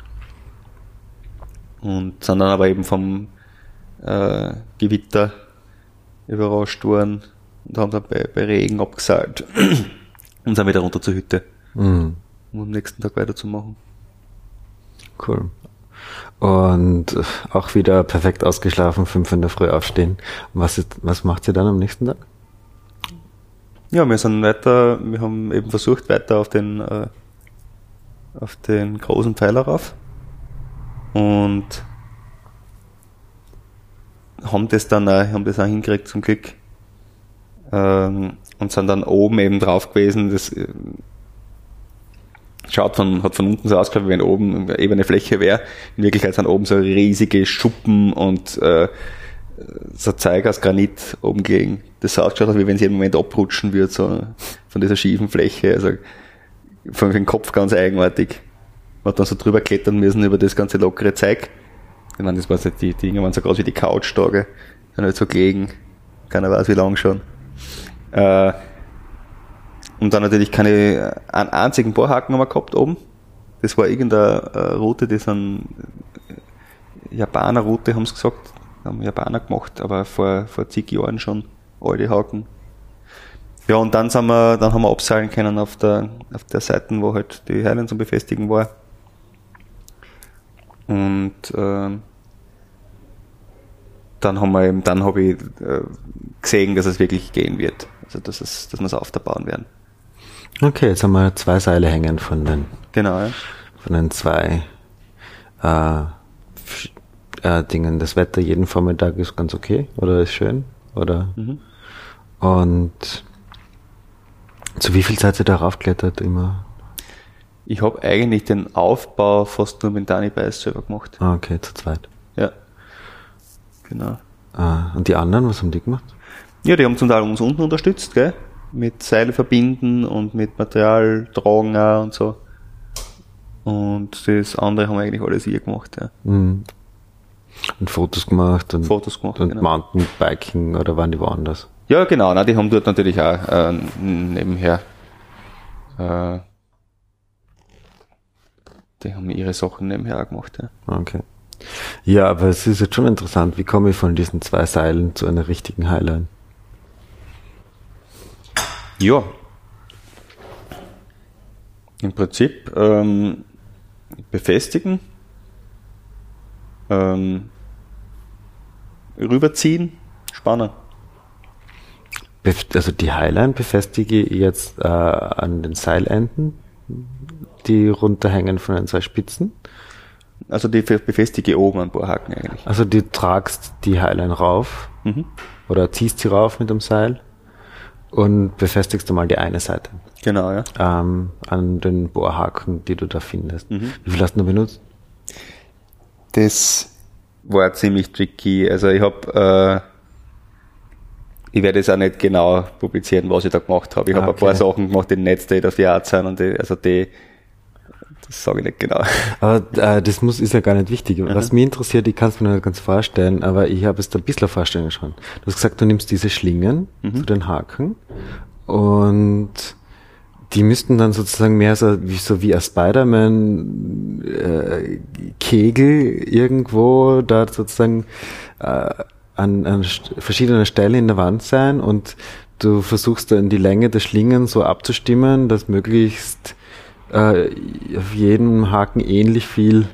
Und sind dann aber eben vom Gewitter überrascht worden und haben dann bei Regen abgeseilt und sind wieder runter zur Hütte, um am nächsten Tag weiterzumachen. Cool. Und auch wieder perfekt ausgeschlafen, 5 in der Früh aufstehen. Was macht ihr dann am nächsten Tag? Ja, wir haben eben versucht, weiter auf den großen Pfeiler rauf. Und haben das auch hingekriegt zum Glück. Und sind dann oben eben drauf gewesen. Das hat von unten so ausgeschaut, wie wenn oben eine ebene Fläche wäre. In Wirklichkeit sind oben so riesige Schuppen und so Zeug aus Granit oben gelegen. Das sah ausgeschaut, wie wenn sie jeden Moment abrutschen würde, so von dieser schiefen Fläche. Also von dem Kopf ganz eigenartig. Man hat dann so drüber klettern müssen über das ganze lockere Zeug. Ich meine, das war so, die Dinger waren so groß wie die Couchtage. Sind halt so gelegen. Keiner weiß, wie lang schon. Und dann natürlich einen einzigen Bohrhaken haben wir gehabt oben. Das war irgendeine Route, das sind Japaner-Route, haben sie gesagt. Haben Japaner gemacht, aber vor zig Jahren schon alte Haken. Ja, und dann haben wir abseilen können auf der Seite, wo halt die Heilen zum Befestigen war. Und dann habe ich gesehen, dass es wirklich gehen wird. Also dass wir es aufbauen werden. Okay, jetzt haben wir 2 Seile hängen von den zwei Dingen. Das Wetter jeden Vormittag ist ganz okay oder ist schön, oder? Und zu wie viel seid ihr da raufgeklettert immer? Ich habe eigentlich den Aufbau fast nur mit Dani Beiß selber gemacht. Ah, okay, zu zweit. Ja, genau. Und die anderen, was haben die gemacht? Ja, die haben zum Teil uns unten unterstützt, gell? Mit Seile verbinden und mit Material tragen auch und so. Und das andere haben wir eigentlich alles hier gemacht, ja. Mhm. Und Fotos gemacht und genau. Mountainbiking oder waren die woanders? Ja, genau, die haben dort natürlich auch nebenher die haben ihre Sachen nebenher auch gemacht, ja. Okay. Ja, aber es ist jetzt schon interessant, wie komme ich von diesen 2 Seilen zu einer richtigen Highline? Ja. Im Prinzip befestigen, rüberziehen, spannen. Also die Highline befestige ich jetzt an den Seilenden, die runterhängen von den 2 Spitzen. Also die befestige ich oben an Bohrhaken eigentlich. Also du tragst die Highline rauf oder ziehst sie rauf mit dem Seil und befestigst einmal die eine Seite. Genau, ja. An den Bohrhaken, die du da findest. Wie viel hast du noch benutzt? Das war ziemlich tricky. Also ich werde es auch nicht genau publizieren, was ich da gemacht habe. Ich habe ein paar Sachen gemacht, die nicht State of the Art sind und das sage ich nicht genau. Aber das ist ja gar nicht wichtig. Was mich interessiert, ich kann es mir nicht ganz vorstellen, aber ich habe es da ein bisschen Vorstellung schon. Du hast gesagt, du nimmst diese Schlingen zu den Haken und die müssten dann sozusagen mehr so wie ein Spider-Man Kegel irgendwo da sozusagen an verschiedenen Stellen in der Wand sein und du versuchst dann die Länge der Schlingen so abzustimmen, dass möglichst auf jedem Haken ähnlich viel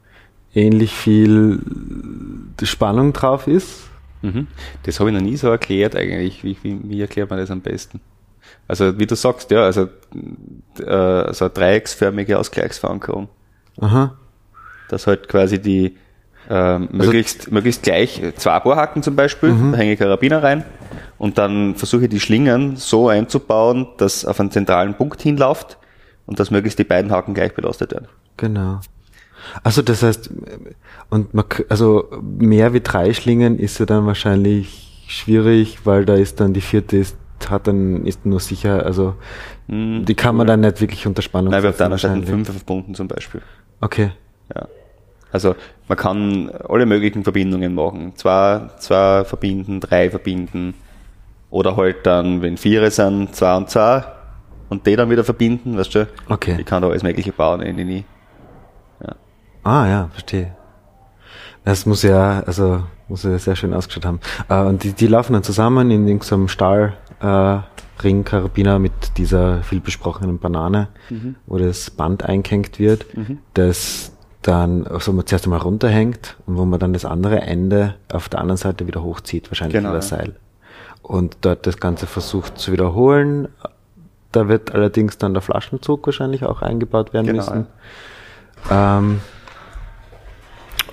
Spannung drauf ist. Das habe ich noch nie so erklärt eigentlich. Wie erklärt man das am besten? Also wie du sagst, ja, also so eine dreiecksförmige Ausgleichsverankerung. Aha. Dass halt quasi die möglichst gleich 2 Bohrhaken zum Beispiel, da hänge ich Karabiner rein und dann versuche ich die Schlingen so einzubauen, dass auf einen zentralen Punkt hinläuft und dass möglichst die beiden Haken gleich belastet werden. Genau. Also das heißt, und also mehr wie 3 Schlingen ist ja dann wahrscheinlich schwierig, weil da ist dann die 4. ist nur sicher, also die kann man dann nicht wirklich unter Spannung setzen. Nein, wir haben dann anstatt 5 verbunden zum Beispiel. Okay. Ja. Also man kann alle möglichen Verbindungen machen. 2 verbinden, 3 verbinden oder halt dann, wenn 4 sind, 2 und 2 und die dann wieder verbinden, weißt du? Okay. Ich kann da alles mögliche bauen, nie. Ja. Ah ja, verstehe. Das muss ja sehr schön ausgeschaut haben. Und die laufen dann zusammen in so einem Stahlring-Karabiner mit dieser viel besprochenen Banane, wo das Band eingehängt wird, das dann man zuerst einmal runterhängt und wo man dann das andere Ende auf der anderen Seite wieder hochzieht, wahrscheinlich über das Seil. Und dort das Ganze versucht zu wiederholen. Da wird allerdings dann der Flaschenzug wahrscheinlich auch eingebaut werden müssen.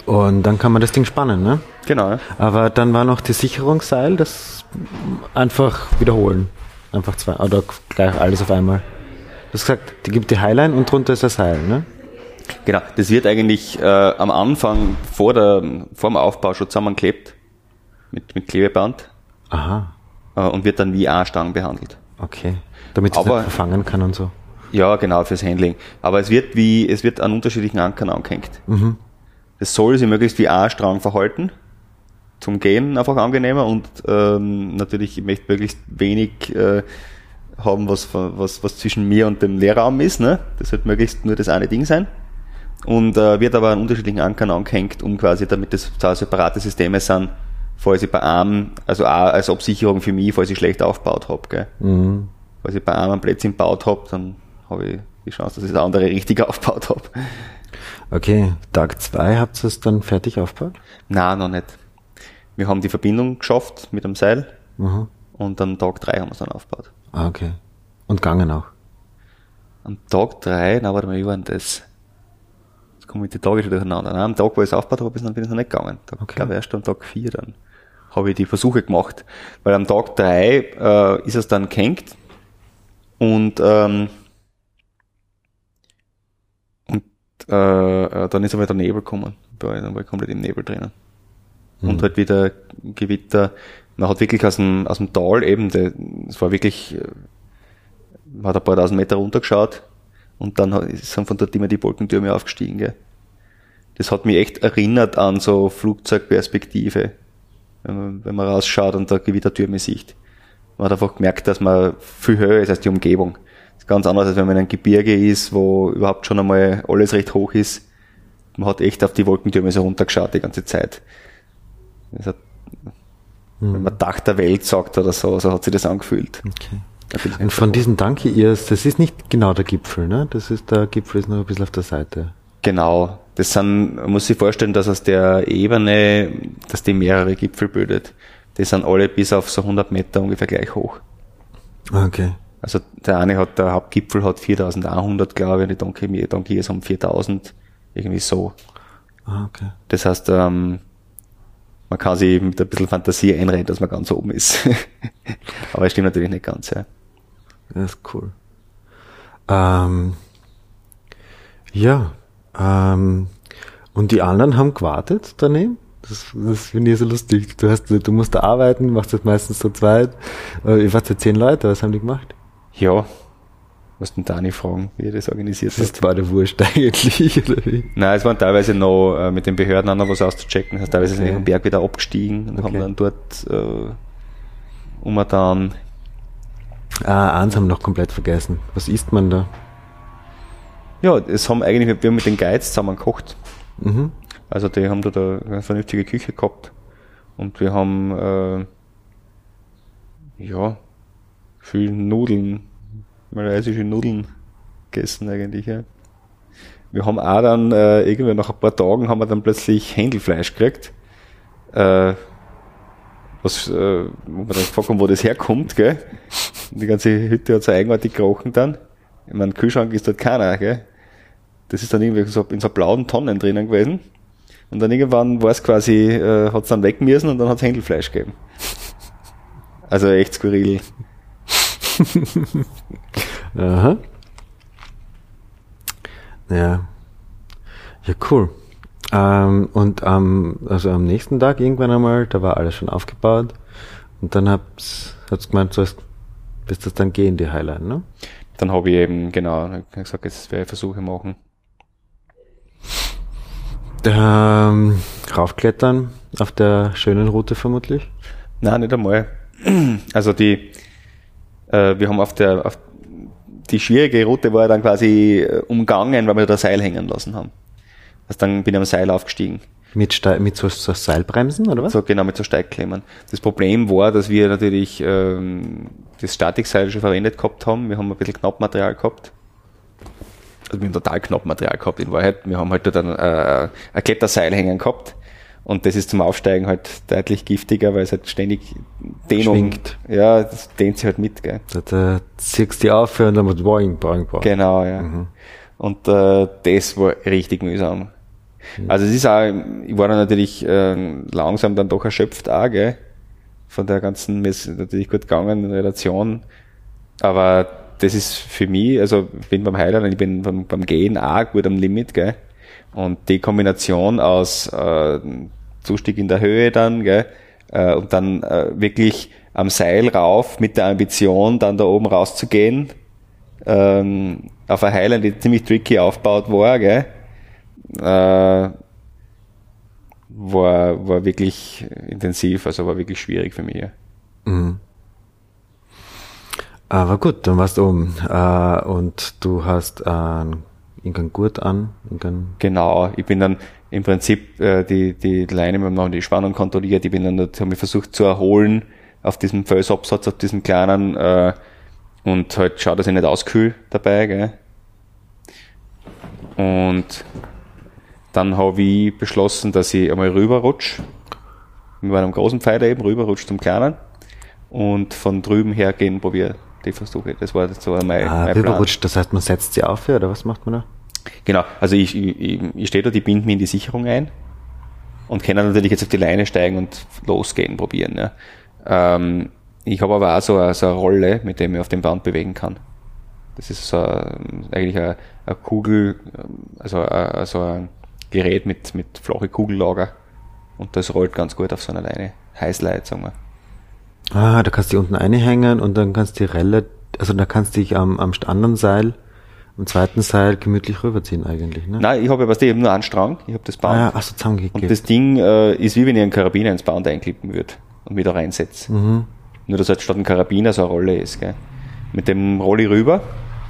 Und dann kann man das Ding spannen, ne? Genau. Aber dann war noch die Sicherungsseil, das einfach wiederholen. Einfach zwei, oder gleich alles auf einmal. Du hast gesagt, die gibt die Highline und drunter ist das Seil, ne? Genau, das wird eigentlich am Anfang vor dem Aufbau schon zusammengeklebt mit Klebeband. Aha. Und wird dann wie A-Stangen behandelt. Okay. Damit es nicht verfangen kann und so. Ja, genau, fürs Handling. Aber es wird an unterschiedlichen Ankern angehängt. Mhm. Es soll sich möglichst wie A-Strang verhalten. Zum Gehen einfach angenehmer und natürlich, ich möchte möglichst wenig haben, was zwischen mir und dem Leerraum ist. Ne? Das wird möglichst nur das eine Ding sein. Und wird aber an unterschiedlichen Ankern angehängt, um quasi, damit das zwei separate Systeme sind, falls ich bei einem, also auch als Absicherung für mich, falls ich schlecht aufgebaut habe. Gell? Mhm. Falls ich bei einem ein Plätzchen gebaut habe, dann habe ich die Chance, dass ich das andere richtig aufgebaut habe. Okay, Tag 2 habt ihr es dann fertig aufgebaut? Nein, noch nicht. Wir haben die Verbindung geschafft mit dem Seil und am Tag 3 haben wir es dann aufgebaut. Ah, okay. Und gegangen auch? Am Tag 3, warte mal, wie war denn das? Jetzt kommen die Tage schon durcheinander. Nein, am Tag, wo ich es aufgebaut habe, bin ich noch nicht gegangen. Ich glaube, erst am Tag 4 dann habe ich die Versuche gemacht. Weil am Tag 3 ist es dann gehängt und dann ist aber der Nebel gekommen. Dann war ich komplett im Nebel drinnen. Und halt wieder Gewitter. Man hat wirklich aus dem Tal eben, es war wirklich, man hat ein paar tausend Meter runtergeschaut und dann sind von dort immer die Wolkentürme aufgestiegen. Gell. Das hat mich echt erinnert an so Flugzeugperspektive, wenn man rausschaut und da Gewittertürme sieht. Man hat einfach gemerkt, dass man viel höher ist als die Umgebung. Das ist ganz anders, als wenn man in einem Gebirge ist, wo überhaupt schon einmal alles recht hoch ist. Man hat echt auf die Wolkentürme so runtergeschaut die ganze Zeit. Das hat, wenn man Dach der Welt sagt oder so hat sich das angefühlt. Okay. Und von diesen Danke-Ears, das ist nicht genau der Gipfel, ne? Der Gipfel ist noch ein bisschen auf der Seite. Genau. Man muss sich vorstellen, dass aus der Ebene, dass die mehrere Gipfel bildet. Die sind alle bis auf so 100 Meter ungefähr gleich hoch. Okay. Also der Hauptgipfel hat 4100, glaube ich, und die Danke-Ears haben 4000, irgendwie so. Okay. Das heißt, man kann sich mit ein bisschen Fantasie einreden, dass man ganz oben ist. Aber es stimmt natürlich nicht ganz, ja. Das ist cool. Und die anderen haben gewartet daneben? Das finde ich so lustig. Du musst da arbeiten, machst das meistens zu zweit. Ich weiß ja 10 Leute, was haben die gemacht? Ja. Musst den Dani fragen, wie er das organisiert hat. Das war der Wurscht eigentlich, oder wie? Nein, es waren teilweise noch mit den Behörden noch was auszuchecken. Das heißt, teilweise sind wir am Berg wieder abgestiegen und haben dann dort dann. Eins haben wir noch komplett vergessen. Was isst man da? Ja, wir haben mit den Guides zusammen gekocht. Mhm. Also die haben da eine vernünftige Küche gehabt. Und wir haben viel Nudeln, malaysische Nudeln gegessen eigentlich, ja. Wir haben auch dann, irgendwie nach ein paar Tagen haben wir dann plötzlich Händelfleisch gekriegt, wo wir dann gefragt haben, wo das herkommt, gell. Und die ganze Hütte hat so eigenartig gerochen dann. Ich meine, Kühlschrank ist dort keiner, gell. Das ist dann irgendwie so in so blauen Tonnen drinnen gewesen. Und dann irgendwann war es quasi, hat es dann weg müssen und dann hat es Händelfleisch gegeben. Also echt skurril. Aha. Ja, cool. Und also am nächsten Tag irgendwann einmal, da war alles schon aufgebaut und dann hat's gemeint, so bis das dann gehen, die Highline, ne? Dann habe ich eben, gesagt, jetzt werde ich Versuche machen. Raufklettern auf der schönen Route vermutlich? Nein, nicht einmal. Also wir haben auf die schwierige Route war dann quasi umgangen, weil wir da Seil hängen lassen haben. Also dann bin ich am Seil aufgestiegen. Mit so Seilbremsen, oder was? So, genau, mit so Steigklemmen. Das Problem war, dass wir natürlich das Statikseil schon verwendet gehabt haben. Wir haben ein bisschen Knappmaterial gehabt. Also wir haben total Knappmaterial gehabt in Wahrheit. Wir haben halt dort ein Kletterseil hängen gehabt. Und das ist zum Aufsteigen halt deutlich giftiger, weil es halt ständig Dehnung schwingt. Ja, das dehnt sich halt mit, gell. Da ziehst du die auf und dann wird boing. Genau, ja. Mhm. Und das war richtig mühsam. Also es ist auch, ich war dann natürlich langsam dann doch erschöpft auch, gell? Von der ganzen, mir ist natürlich gut gegangen in Relation, aber das ist für mich, also ich bin beim Highlight und ich bin beim Gehen auch gut am Limit, gell? Und die Kombination aus Zustieg in der Höhe dann, gell? Und dann wirklich am Seil rauf mit der Ambition, dann da oben rauszugehen, auf ein Highland, die ziemlich tricky aufgebaut war, gell? War wirklich intensiv, also war wirklich schwierig für mich. Ja. Mhm. Aber gut, dann warst du oben und du hast irgendeinen Gurt an. Genau, ich bin dann im Prinzip die Leine, wir haben noch die Spannung kontrolliert, ich bin dann, habe mich versucht zu erholen auf diesem Felsabsatz, auf diesem kleinen und halt schaut, dass ich nicht auskühl dabei, gell. Und dann habe ich beschlossen, dass ich einmal rüberrutsche. Wir waren am großen Pfeiler eben, rüberrutsche zum kleinen und von drüben her gehen probiere die Versuche. Das war so mein Plan. Rüberrutscht, das heißt, man setzt sie auf, oder was macht man da? Genau, also ich stehe da, die binde mich in die Sicherung ein und kann dann natürlich jetzt auf die Leine steigen und losgehen, probieren. Ja. Ich habe aber auch so eine Rolle, mit der ich mich auf dem Band bewegen kann. Das ist eigentlich eine Kugel, also ein Gerät mit flache Kugellager und das rollt ganz gut auf so einer Leine. Heißleit, sagen wir. Da kannst du die unten einhängen und dann kannst du da kannst du dich am anderen Seil, am zweiten Seil gemütlich rüberziehen eigentlich, ne? Nein, ich habe ja nur einen Strang, ich habe das Band. So zusammengeklebt. Und das Ding ist wie wenn ich einen Karabiner ins Band einklippen würde und mich da reinsetze. Mhm. Nur, dass halt statt ein Karabiner so eine Rolle ist, gell. Mit dem rolle ich rüber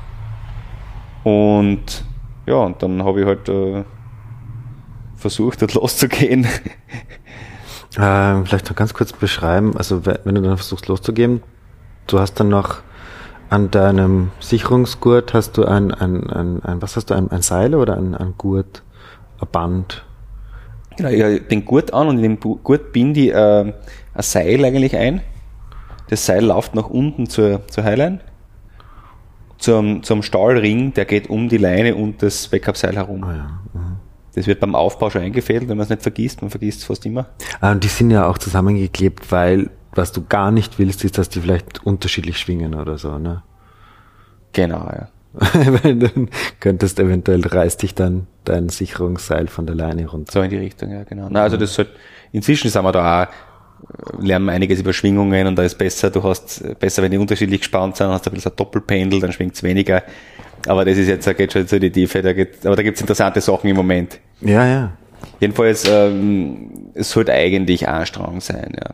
und ja, und dann habe ich halt versucht, dort loszugehen. Vielleicht noch ganz kurz beschreiben, also wenn du dann versuchst loszugehen, du hast dann noch an deinem Sicherungsgurt hast du ein Seil oder ein Gurt, ein Band? Genau, ich habe den Gurt an und in dem Gurt binde ich ein Seil eigentlich ein. Das Seil läuft nach unten zur Highline, zum Stahlring, der geht um die Leine und das Backup-Seil herum. Ah, ja. Mhm. Das wird beim Aufbau schon eingefädelt, wenn man es nicht vergisst. Man vergisst es fast immer. Und die sind ja auch zusammengeklebt, weil was du gar nicht willst, ist, dass die vielleicht unterschiedlich schwingen oder so, ne? Genau, ja. Weil dann reißt dich dann dein Sicherungsseil von der Leine runter. So in die Richtung, ja, genau. Na, also das halt, inzwischen sind wir da auch, lernen wir einiges über Schwingungen und da ist besser, du hast besser, wenn die unterschiedlich gespannt sind, hast du ein bisschen so ein Doppelpendel, dann schwingt es weniger. Aber das ist jetzt, da geht schon zu die Tiefe, aber da gibt's interessante Sachen im Moment. Ja, ja. Jedenfalls, es sollte eigentlich ein Strang sein, ja.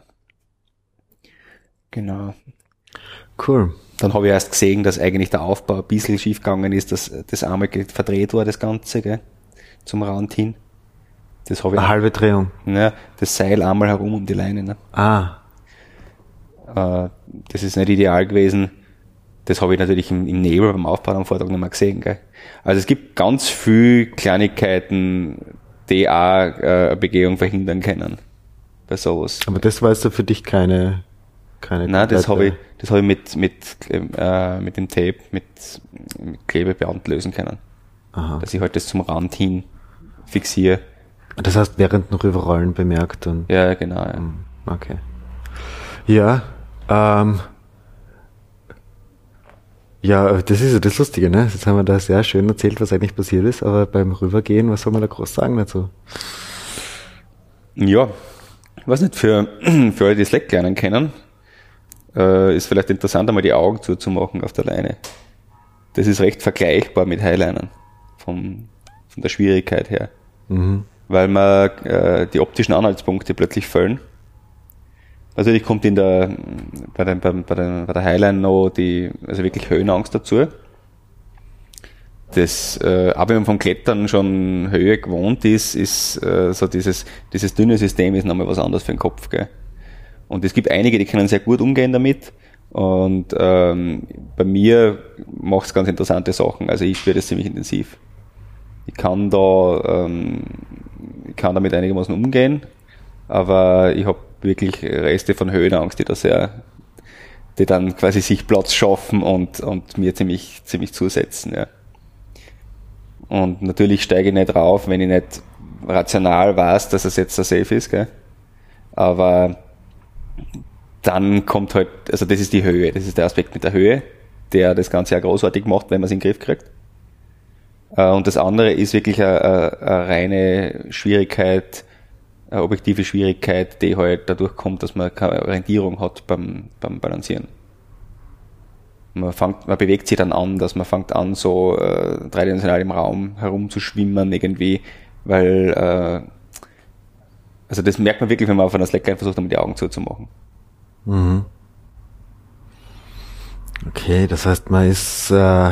Genau. Cool. Dann habe ich erst gesehen, dass eigentlich der Aufbau ein bisschen schief gegangen ist, dass das einmal verdreht war, das Ganze, gell, zum Rand hin. Das habe ich. Eine halbe Drehung. Ja, das Seil einmal herum um die Leine, ne. Das ist nicht ideal gewesen. Das habe ich natürlich im Nebel beim Aufbau am Vortag nicht mehr gesehen, gell. Also es gibt ganz viel Kleinigkeiten, die auch eine Begehung verhindern können. Bei sowas. Aber das war also für dich keine Nein, das habe ich mit dem Tape, mit Klebeband lösen können. Aha. Dass ich halt das zum Rand hin fixiere. Das heißt, während noch Rüberrollen bemerkt und. Ja, genau, ja. Okay. Ja, ja, das ist ja das Lustige, ne? Jetzt haben wir da sehr schön erzählt, was eigentlich passiert ist, aber beim Rübergehen, was soll man da groß sagen dazu? Ja, ich weiß nicht, für alle, die Slack lernen kennen, ist vielleicht interessant, einmal die Augen zuzumachen auf der Leine. Das ist recht vergleichbar mit Highlinern, von der Schwierigkeit her. Mhm. Weil man die optischen Anhaltspunkte plötzlich fehlen. Natürlich kommt bei der Highline noch also wirklich Höhenangst dazu. Das, auch wenn man vom Klettern schon Höhe gewohnt ist so dieses dünne System ist nochmal was anderes für den Kopf, gell. Und es gibt einige, die können sehr gut umgehen damit. Und bei mir macht es ganz interessante Sachen. Also ich spüre das ziemlich intensiv. Ich kann damit einigermaßen umgehen, aber ich habe wirklich Reste von Höhenangst, die dann quasi sich Platz schaffen und mir ziemlich zusetzen, ja. Und natürlich steige ich nicht rauf, wenn ich nicht rational weiß, dass es jetzt ein Safe ist, gell? Aber dann kommt halt, also das ist die Höhe, das ist der Aspekt mit der Höhe, der das Ganze ja großartig macht, wenn man es in den Griff kriegt. Und das andere ist wirklich eine reine Schwierigkeit, eine objektive Schwierigkeit, die halt dadurch kommt, dass man keine Orientierung hat beim Balancieren. Man bewegt sich dann an, dass man fängt an, so dreidimensional im Raum herumzuschwimmen irgendwie, weil also das merkt man wirklich, wenn man auf einer Slackline versucht, die Augen zuzumachen. Mhm. Okay, das heißt, man ist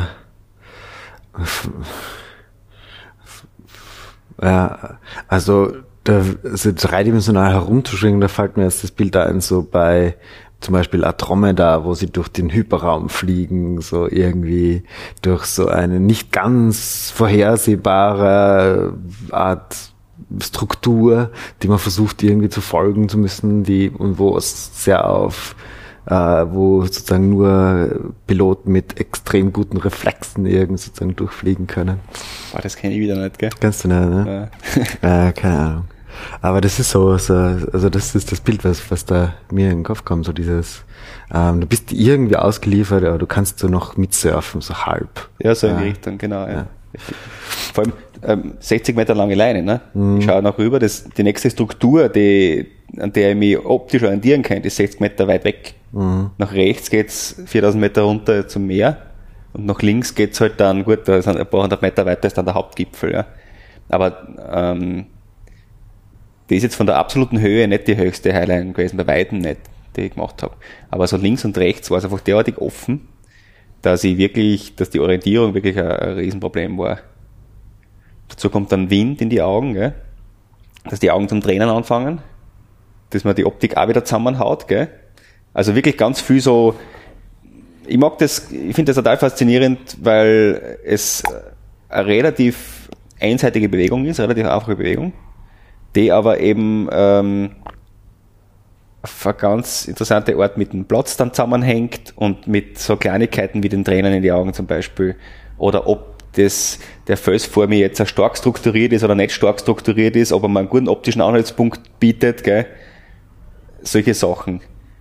also so dreidimensional herumzuschwingen, da fällt mir jetzt das Bild ein, so bei zum Beispiel Andromeda, wo sie durch den Hyperraum fliegen, so irgendwie durch so eine nicht ganz vorhersehbare Art Struktur, die man versucht irgendwie zu folgen zu müssen, und wo es sehr wo sozusagen nur Piloten mit extrem guten Reflexen irgendwie sozusagen durchfliegen können. Boah, das kenne ich wieder nicht, gell? Kannst du nicht, ne? Ja. Keine Ahnung. Aber das ist so, also das ist das Bild, was da mir in den Kopf kommt, so dieses, du bist irgendwie ausgeliefert, aber du kannst so noch mitsurfen, so halb. Ja, so in die Richtung, genau, ja. Vor allem 60 Meter lange Leine, ne? Ich schaue nach rüber, die nächste Struktur, an der ich mich optisch orientieren kann, ist 60 Meter weit weg. Nach rechts geht's 4000 Meter runter zum Meer und nach links geht's halt dann, gut, da ist ein paar hundert Meter weiter ist dann der Hauptgipfel, ja. Aber die ist jetzt von der absoluten Höhe nicht die höchste Highline gewesen, bei weitem nicht, die ich gemacht habe. Aber so links und rechts war es einfach derartig offen, dass die Orientierung wirklich ein Riesenproblem war. Dazu kommt dann Wind in die Augen, gell? Dass die Augen zum Tränen anfangen, dass man die Optik auch wieder zusammenhaut, gell? Also wirklich ganz viel so, ich finde das total faszinierend, weil es eine relativ einseitige Bewegung ist, relativ einfache Bewegung, die aber eben auf eine ganz interessante Art mit dem Platz dann zusammenhängt und mit so Kleinigkeiten wie den Tränen in die Augen zum Beispiel, oder ob der Fels vor mir jetzt stark strukturiert ist oder nicht stark strukturiert ist, ob er mir einen guten optischen Anhaltspunkt bietet, gell? Solche Sachen.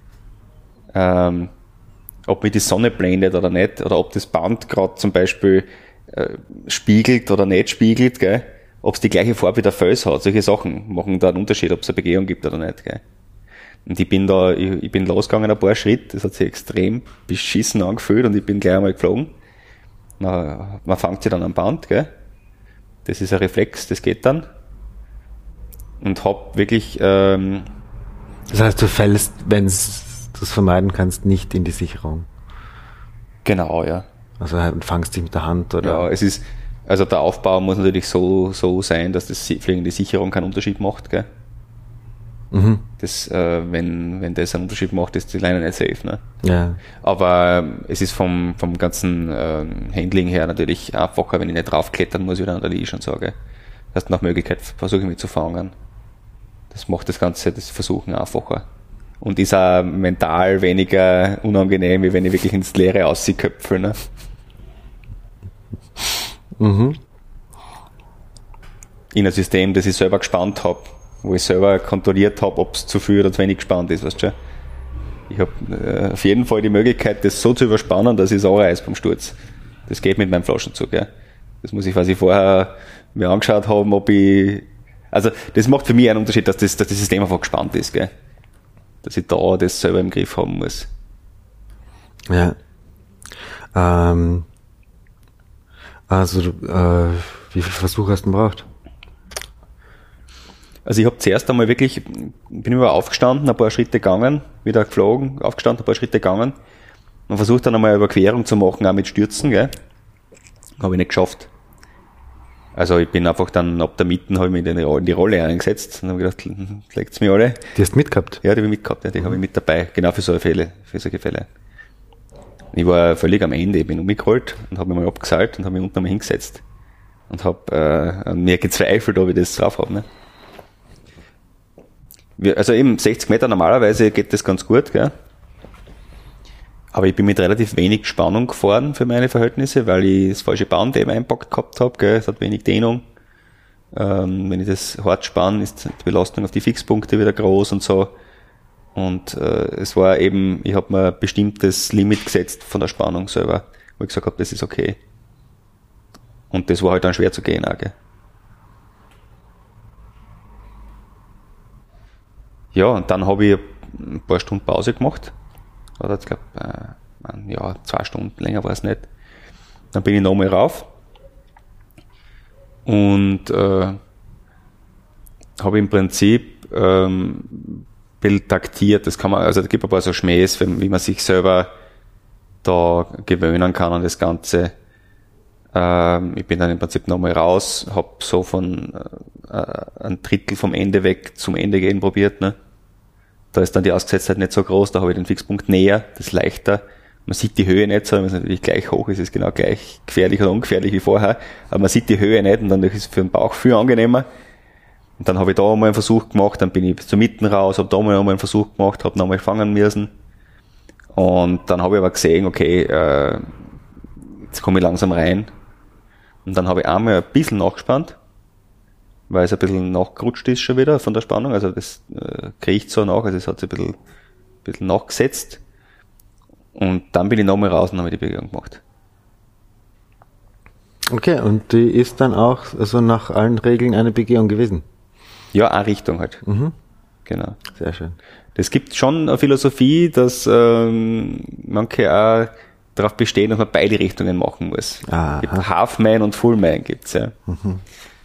Ob mir die Sonne blendet oder nicht, oder ob das Band gerade zum Beispiel spiegelt oder nicht spiegelt, gell? Ob es die gleiche Farbe wie der Fels hat. Solche Sachen machen da einen Unterschied, ob es eine Begehung gibt oder nicht, gell? Und ich bin losgegangen ein paar Schritte, das hat sich extrem beschissen angefühlt und ich bin gleich einmal geflogen. Man fängt sich dann am Band, gell? Das ist ein Reflex, das geht dann. Und hab wirklich das heißt, du fällst, wenn du es vermeiden kannst, nicht in die Sicherung. Genau, ja. Also fangst dich mit der Hand, oder? Ja, also der Aufbau muss natürlich so sein, dass das Fliegen die Sicherung keinen Unterschied macht, gell? Mhm. Das, wenn das einen Unterschied macht, ist die Leine nicht safe, ne? Ja. Aber es ist vom ganzen Handling her natürlich einfacher, wenn ich nicht draufklettern muss, wie der andere schon sage. Das heißt, nach Möglichkeit versuche ich mich zu fangen. Das macht das Ganze, das Versuchen einfacher. Und ist auch mental weniger unangenehm, wie wenn ich wirklich ins Leere ausköpfe, ne? Mhm. In ein System, das ich selber gespannt habe, wo ich selber kontrolliert habe, ob es zu viel oder zu wenig gespannt ist, weißt du? Ich habe auf jeden Fall die Möglichkeit, das so zu überspannen, dass ich es anreiße beim Sturz. Das geht mit meinem Flaschenzug, ja. Das muss ich, was ich vorher mir angeschaut habe, also das macht für mich einen Unterschied, dass das System einfach gespannt ist, gell? Dass ich da das selber im Griff haben muss. Ja. Also, wie viel Versuche hast du gebraucht? Also ich habe zuerst einmal wirklich, bin immer aufgestanden, ein paar Schritte gegangen, wieder geflogen, aufgestanden, ein paar Schritte gegangen. Man versucht dann einmal eine Überquerung zu machen, auch mit Stürzen, gell? Habe ich nicht geschafft. Also ich bin einfach dann ab der Mitte, habe ich mich in die Rolle eingesetzt und habe gedacht, legt's mir alle. Die hast du mitgehabt? Ja, die habe ich mitgehabt, ja, die habe ich mit dabei, genau für solche Fälle. Ich war völlig am Ende, ich bin umgerollt und habe mich mal abgeseilt und habe mich unten einmal hingesetzt und habe an mir gezweifelt, ob ich das drauf habe. Ne? Also eben 60 Meter normalerweise geht das ganz gut, gell? Aber ich bin mit relativ wenig Spannung gefahren für meine Verhältnisse, weil ich das falsche Band eben einpackt gehabt habe, gell? Es hat wenig Dehnung. Wenn ich das hart spanne, ist die Belastung auf die Fixpunkte wieder groß und so. Und es war eben, ich habe mir ein bestimmtes Limit gesetzt von der Spannung selber, wo ich gesagt habe, das ist okay. Und das war halt dann schwer zu gehen auch, gell? Ja, und dann habe ich ein paar Stunden Pause gemacht. Oder ich glaube, 2 Stunden, länger war es nicht. Dann bin ich nochmal rauf und habe im Prinzip ein bisschen taktiert. Das kann man, also es gibt ein paar so Schmähs, wie man sich selber da gewöhnen kann an das Ganze. Ich bin dann im Prinzip nochmal raus, habe so von ein Drittel vom Ende weg zum Ende gehen probiert. Ne? Da ist dann die Ausgesetztheit nicht so groß, da habe ich den Fixpunkt näher, das ist leichter. Man sieht die Höhe nicht so, wenn es natürlich gleich hoch ist, ist es genau gleich gefährlich oder ungefährlich wie vorher, aber man sieht die Höhe nicht und dann ist es für den Bauch viel angenehmer. Und dann habe ich da mal einen Versuch gemacht, dann bin ich zur Mitte raus, habe da mal einen Versuch gemacht, habe nochmal fangen müssen. Und dann habe ich aber gesehen, okay, jetzt komme ich langsam rein. Und dann habe ich einmal ein bisschen nachgespannt, weil es ein bisschen nachgerutscht ist schon wieder von der Spannung, also das kriecht so nach, also es hat sich ein bisschen nachgesetzt. Und dann bin ich nochmal raus und habe die Bewegung gemacht. Okay, und die ist dann auch also nach allen Regeln eine Begehung gewesen? Ja, eine Richtung halt. Mhm. Genau. Sehr schön. Es gibt schon eine Philosophie, dass manche auch darauf bestehen, dass man beide Richtungen machen muss. Half-Man und Full-Man gibt's ja. Mhm.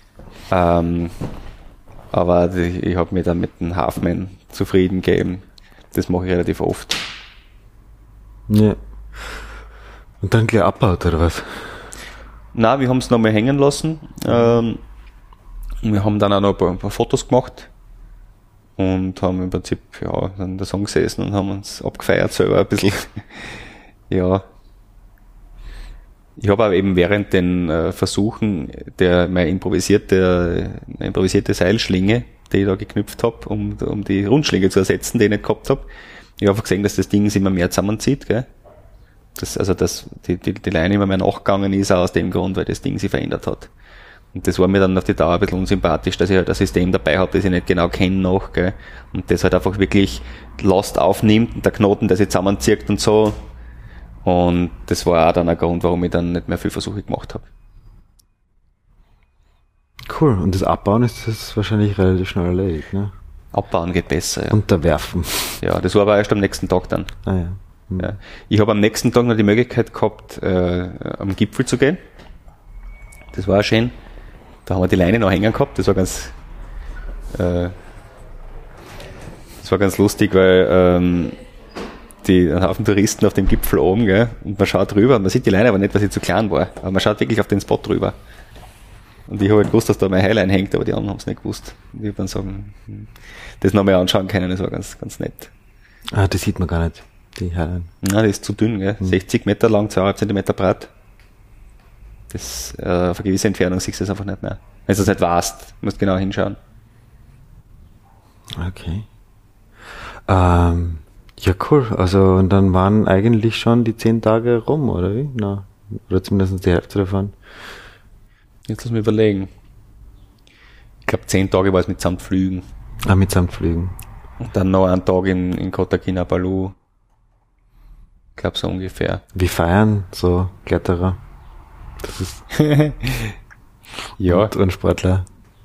Aber ich habe mir dann mit dem Half-Man zufrieden gegeben. Das mache ich relativ oft. Ja. Und dann gleich abbaut, oder was? Nein, wir haben es nochmal hängen lassen. Wir haben dann auch noch ein paar Fotos gemacht und haben im Prinzip dann da so gesessen und haben uns abgefeiert selber ein bisschen. Ja. Ich habe auch eben während den Versuchen meine improvisierte Seilschlinge, die ich da geknüpft habe, um die Rundschlinge zu ersetzen, die ich nicht gehabt habe. Ich habe einfach gesehen, dass das Ding sich immer mehr zusammenzieht, gell? Dass die Leine immer mehr nachgegangen ist, auch aus dem Grund, weil das Ding sich verändert hat. Und das war mir dann auf die Dauer ein bisschen unsympathisch, dass ich halt ein System dabei habe, das ich nicht genau kenne noch, gell? Und das halt einfach wirklich Last aufnimmt und der Knoten, der sich zusammenzieht und so. Und das war auch dann ein Grund, warum ich dann nicht mehr viel Versuche gemacht habe. Cool. Und das Abbauen ist das wahrscheinlich relativ schnell erledigt, ne? Abbauen geht besser, ja. Unterwerfen. Ja, das war aber erst am nächsten Tag dann. Ah ja. Ja. Ich habe am nächsten Tag noch die Möglichkeit gehabt, am Gipfel zu gehen. Das war auch schön. Da haben wir die Leine noch hängen gehabt. Das war ganz lustig, weil ein Haufen Touristen auf dem Gipfel oben, gell, und man schaut rüber und man sieht die Leine aber nicht, weil sie zu klein war. Aber man schaut wirklich auf den Spot rüber. Und ich habe halt gewusst, dass da mein Highline hängt, aber die anderen haben es nicht gewusst. Und ich habe dann sagen, das nochmal anschauen können, das war ganz, ganz nett. Ah, das sieht man gar nicht, die Highline. Nein, die ist zu dünn, gell? 60 Meter lang, 2,5 Zentimeter breit. Das, auf eine gewisse Entfernung siehst du das einfach nicht mehr. Wenn du das nicht weißt, musst du genau hinschauen. Okay. Ja, cool. Also, und dann waren eigentlich schon die 10 Tage rum, oder wie? Na, oder zumindest die Hälfte davon. Jetzt lass mich überlegen. Ich glaube, 10 Tage war es mitsamt Flügen. Ah, mitsamt Flügen. Und dann noch einen Tag in Kota Kinabalu. Ich glaube, so ungefähr. Wie feiern so Kletterer? Das ist ja. Und Sportler.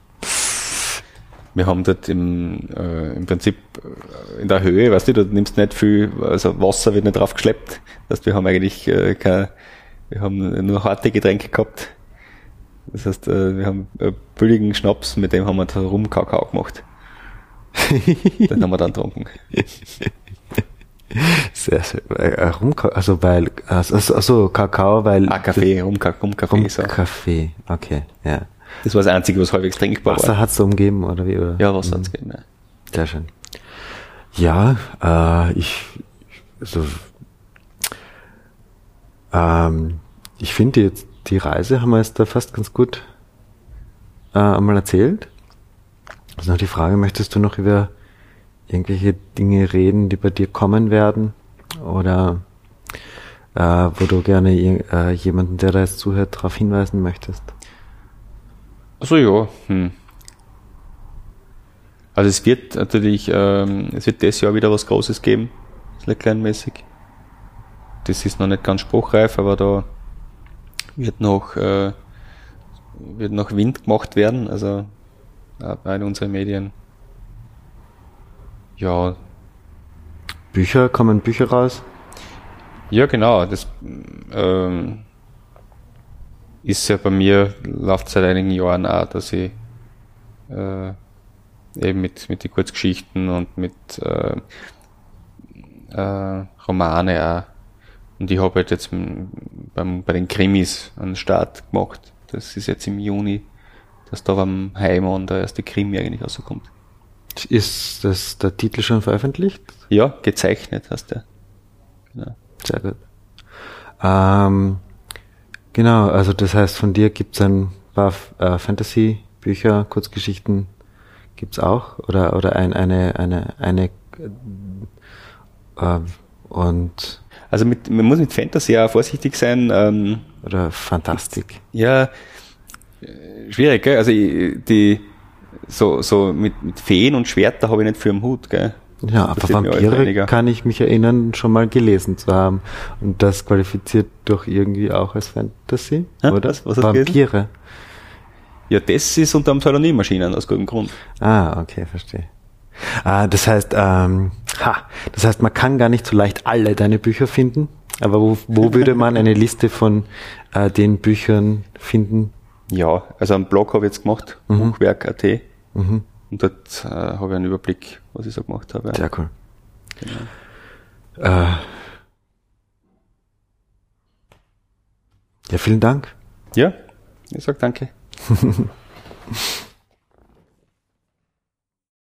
Wir haben dort im Prinzip in der Höhe, weißt du nimmst nicht viel, also Wasser wird nicht drauf geschleppt. Das heißt, wir haben eigentlich wir haben nur harte Getränke gehabt. Das heißt, wir haben billigen Schnaps, mit dem haben wir Rum-Kakao gemacht. Den haben wir dann getrunken. Sehr, sehr. Also weil, also Kakao, weil. Kaffee, Rum-Kaffee. So. Kaffee, okay, ja. Das war das Einzige, was halbwegs trinkbar war. Wasser hat's umgeben, oder wie? Oder? Ja, Wasser hat's gegeben, ja. Sehr schön. Ja, ich finde jetzt, die Reise haben wir jetzt da fast ganz gut einmal erzählt. Also noch die Frage, möchtest du noch über irgendwelche Dinge reden, die bei dir kommen werden? Oder wo du gerne jemanden, der da jetzt zuhört, darauf hinweisen möchtest? Also ja. Also es wird natürlich, es wird dieses Jahr wieder was Großes geben, slackline-mäßig. Das ist noch nicht ganz spruchreif, aber da wird noch Wind gemacht werden, also auch in unseren Medien. Ja. Kommen Bücher raus? Ja, genau. Das ist ja bei mir, läuft seit einigen Jahren auch, dass ich eben mit den Kurzgeschichten und mit Romane auch. Und ich habe halt jetzt bei den Krimis einen Start gemacht. Das ist jetzt im Juni, dass da beim Heimann der erste Krimi eigentlich rauskommt. Ist das der Titel schon veröffentlicht? Ja, gezeichnet heißt der. Genau. Sehr gut. Genau, also das heißt, von dir gibt's ein paar Fantasy-Bücher, Kurzgeschichten gibt's auch? Oder eine und also man muss mit Fantasy auch vorsichtig sein. Oder Fantastik. Ja, schwierig, gell? Also so mit Feen und Schwerter habe ich nicht viel am Hut, gell? Ja, aber Vampire kann ich mich erinnern, schon mal gelesen zu haben. Und das qualifiziert doch irgendwie auch als Fantasy, oder? Was Vampire. Ja, das ist unter dem Pseudonym erschienen, aus gutem Grund. Ah, okay, verstehe. Das heißt, man kann gar nicht so leicht alle deine Bücher finden. Aber wo würde man eine Liste von den Büchern finden? Ja, also einen Blog habe ich jetzt gemacht, Buchwerk.at. Und dort habe ich einen Überblick, was ich so gemacht habe. Sehr cool. Genau. Ja, vielen Dank. Ja, ich sage danke.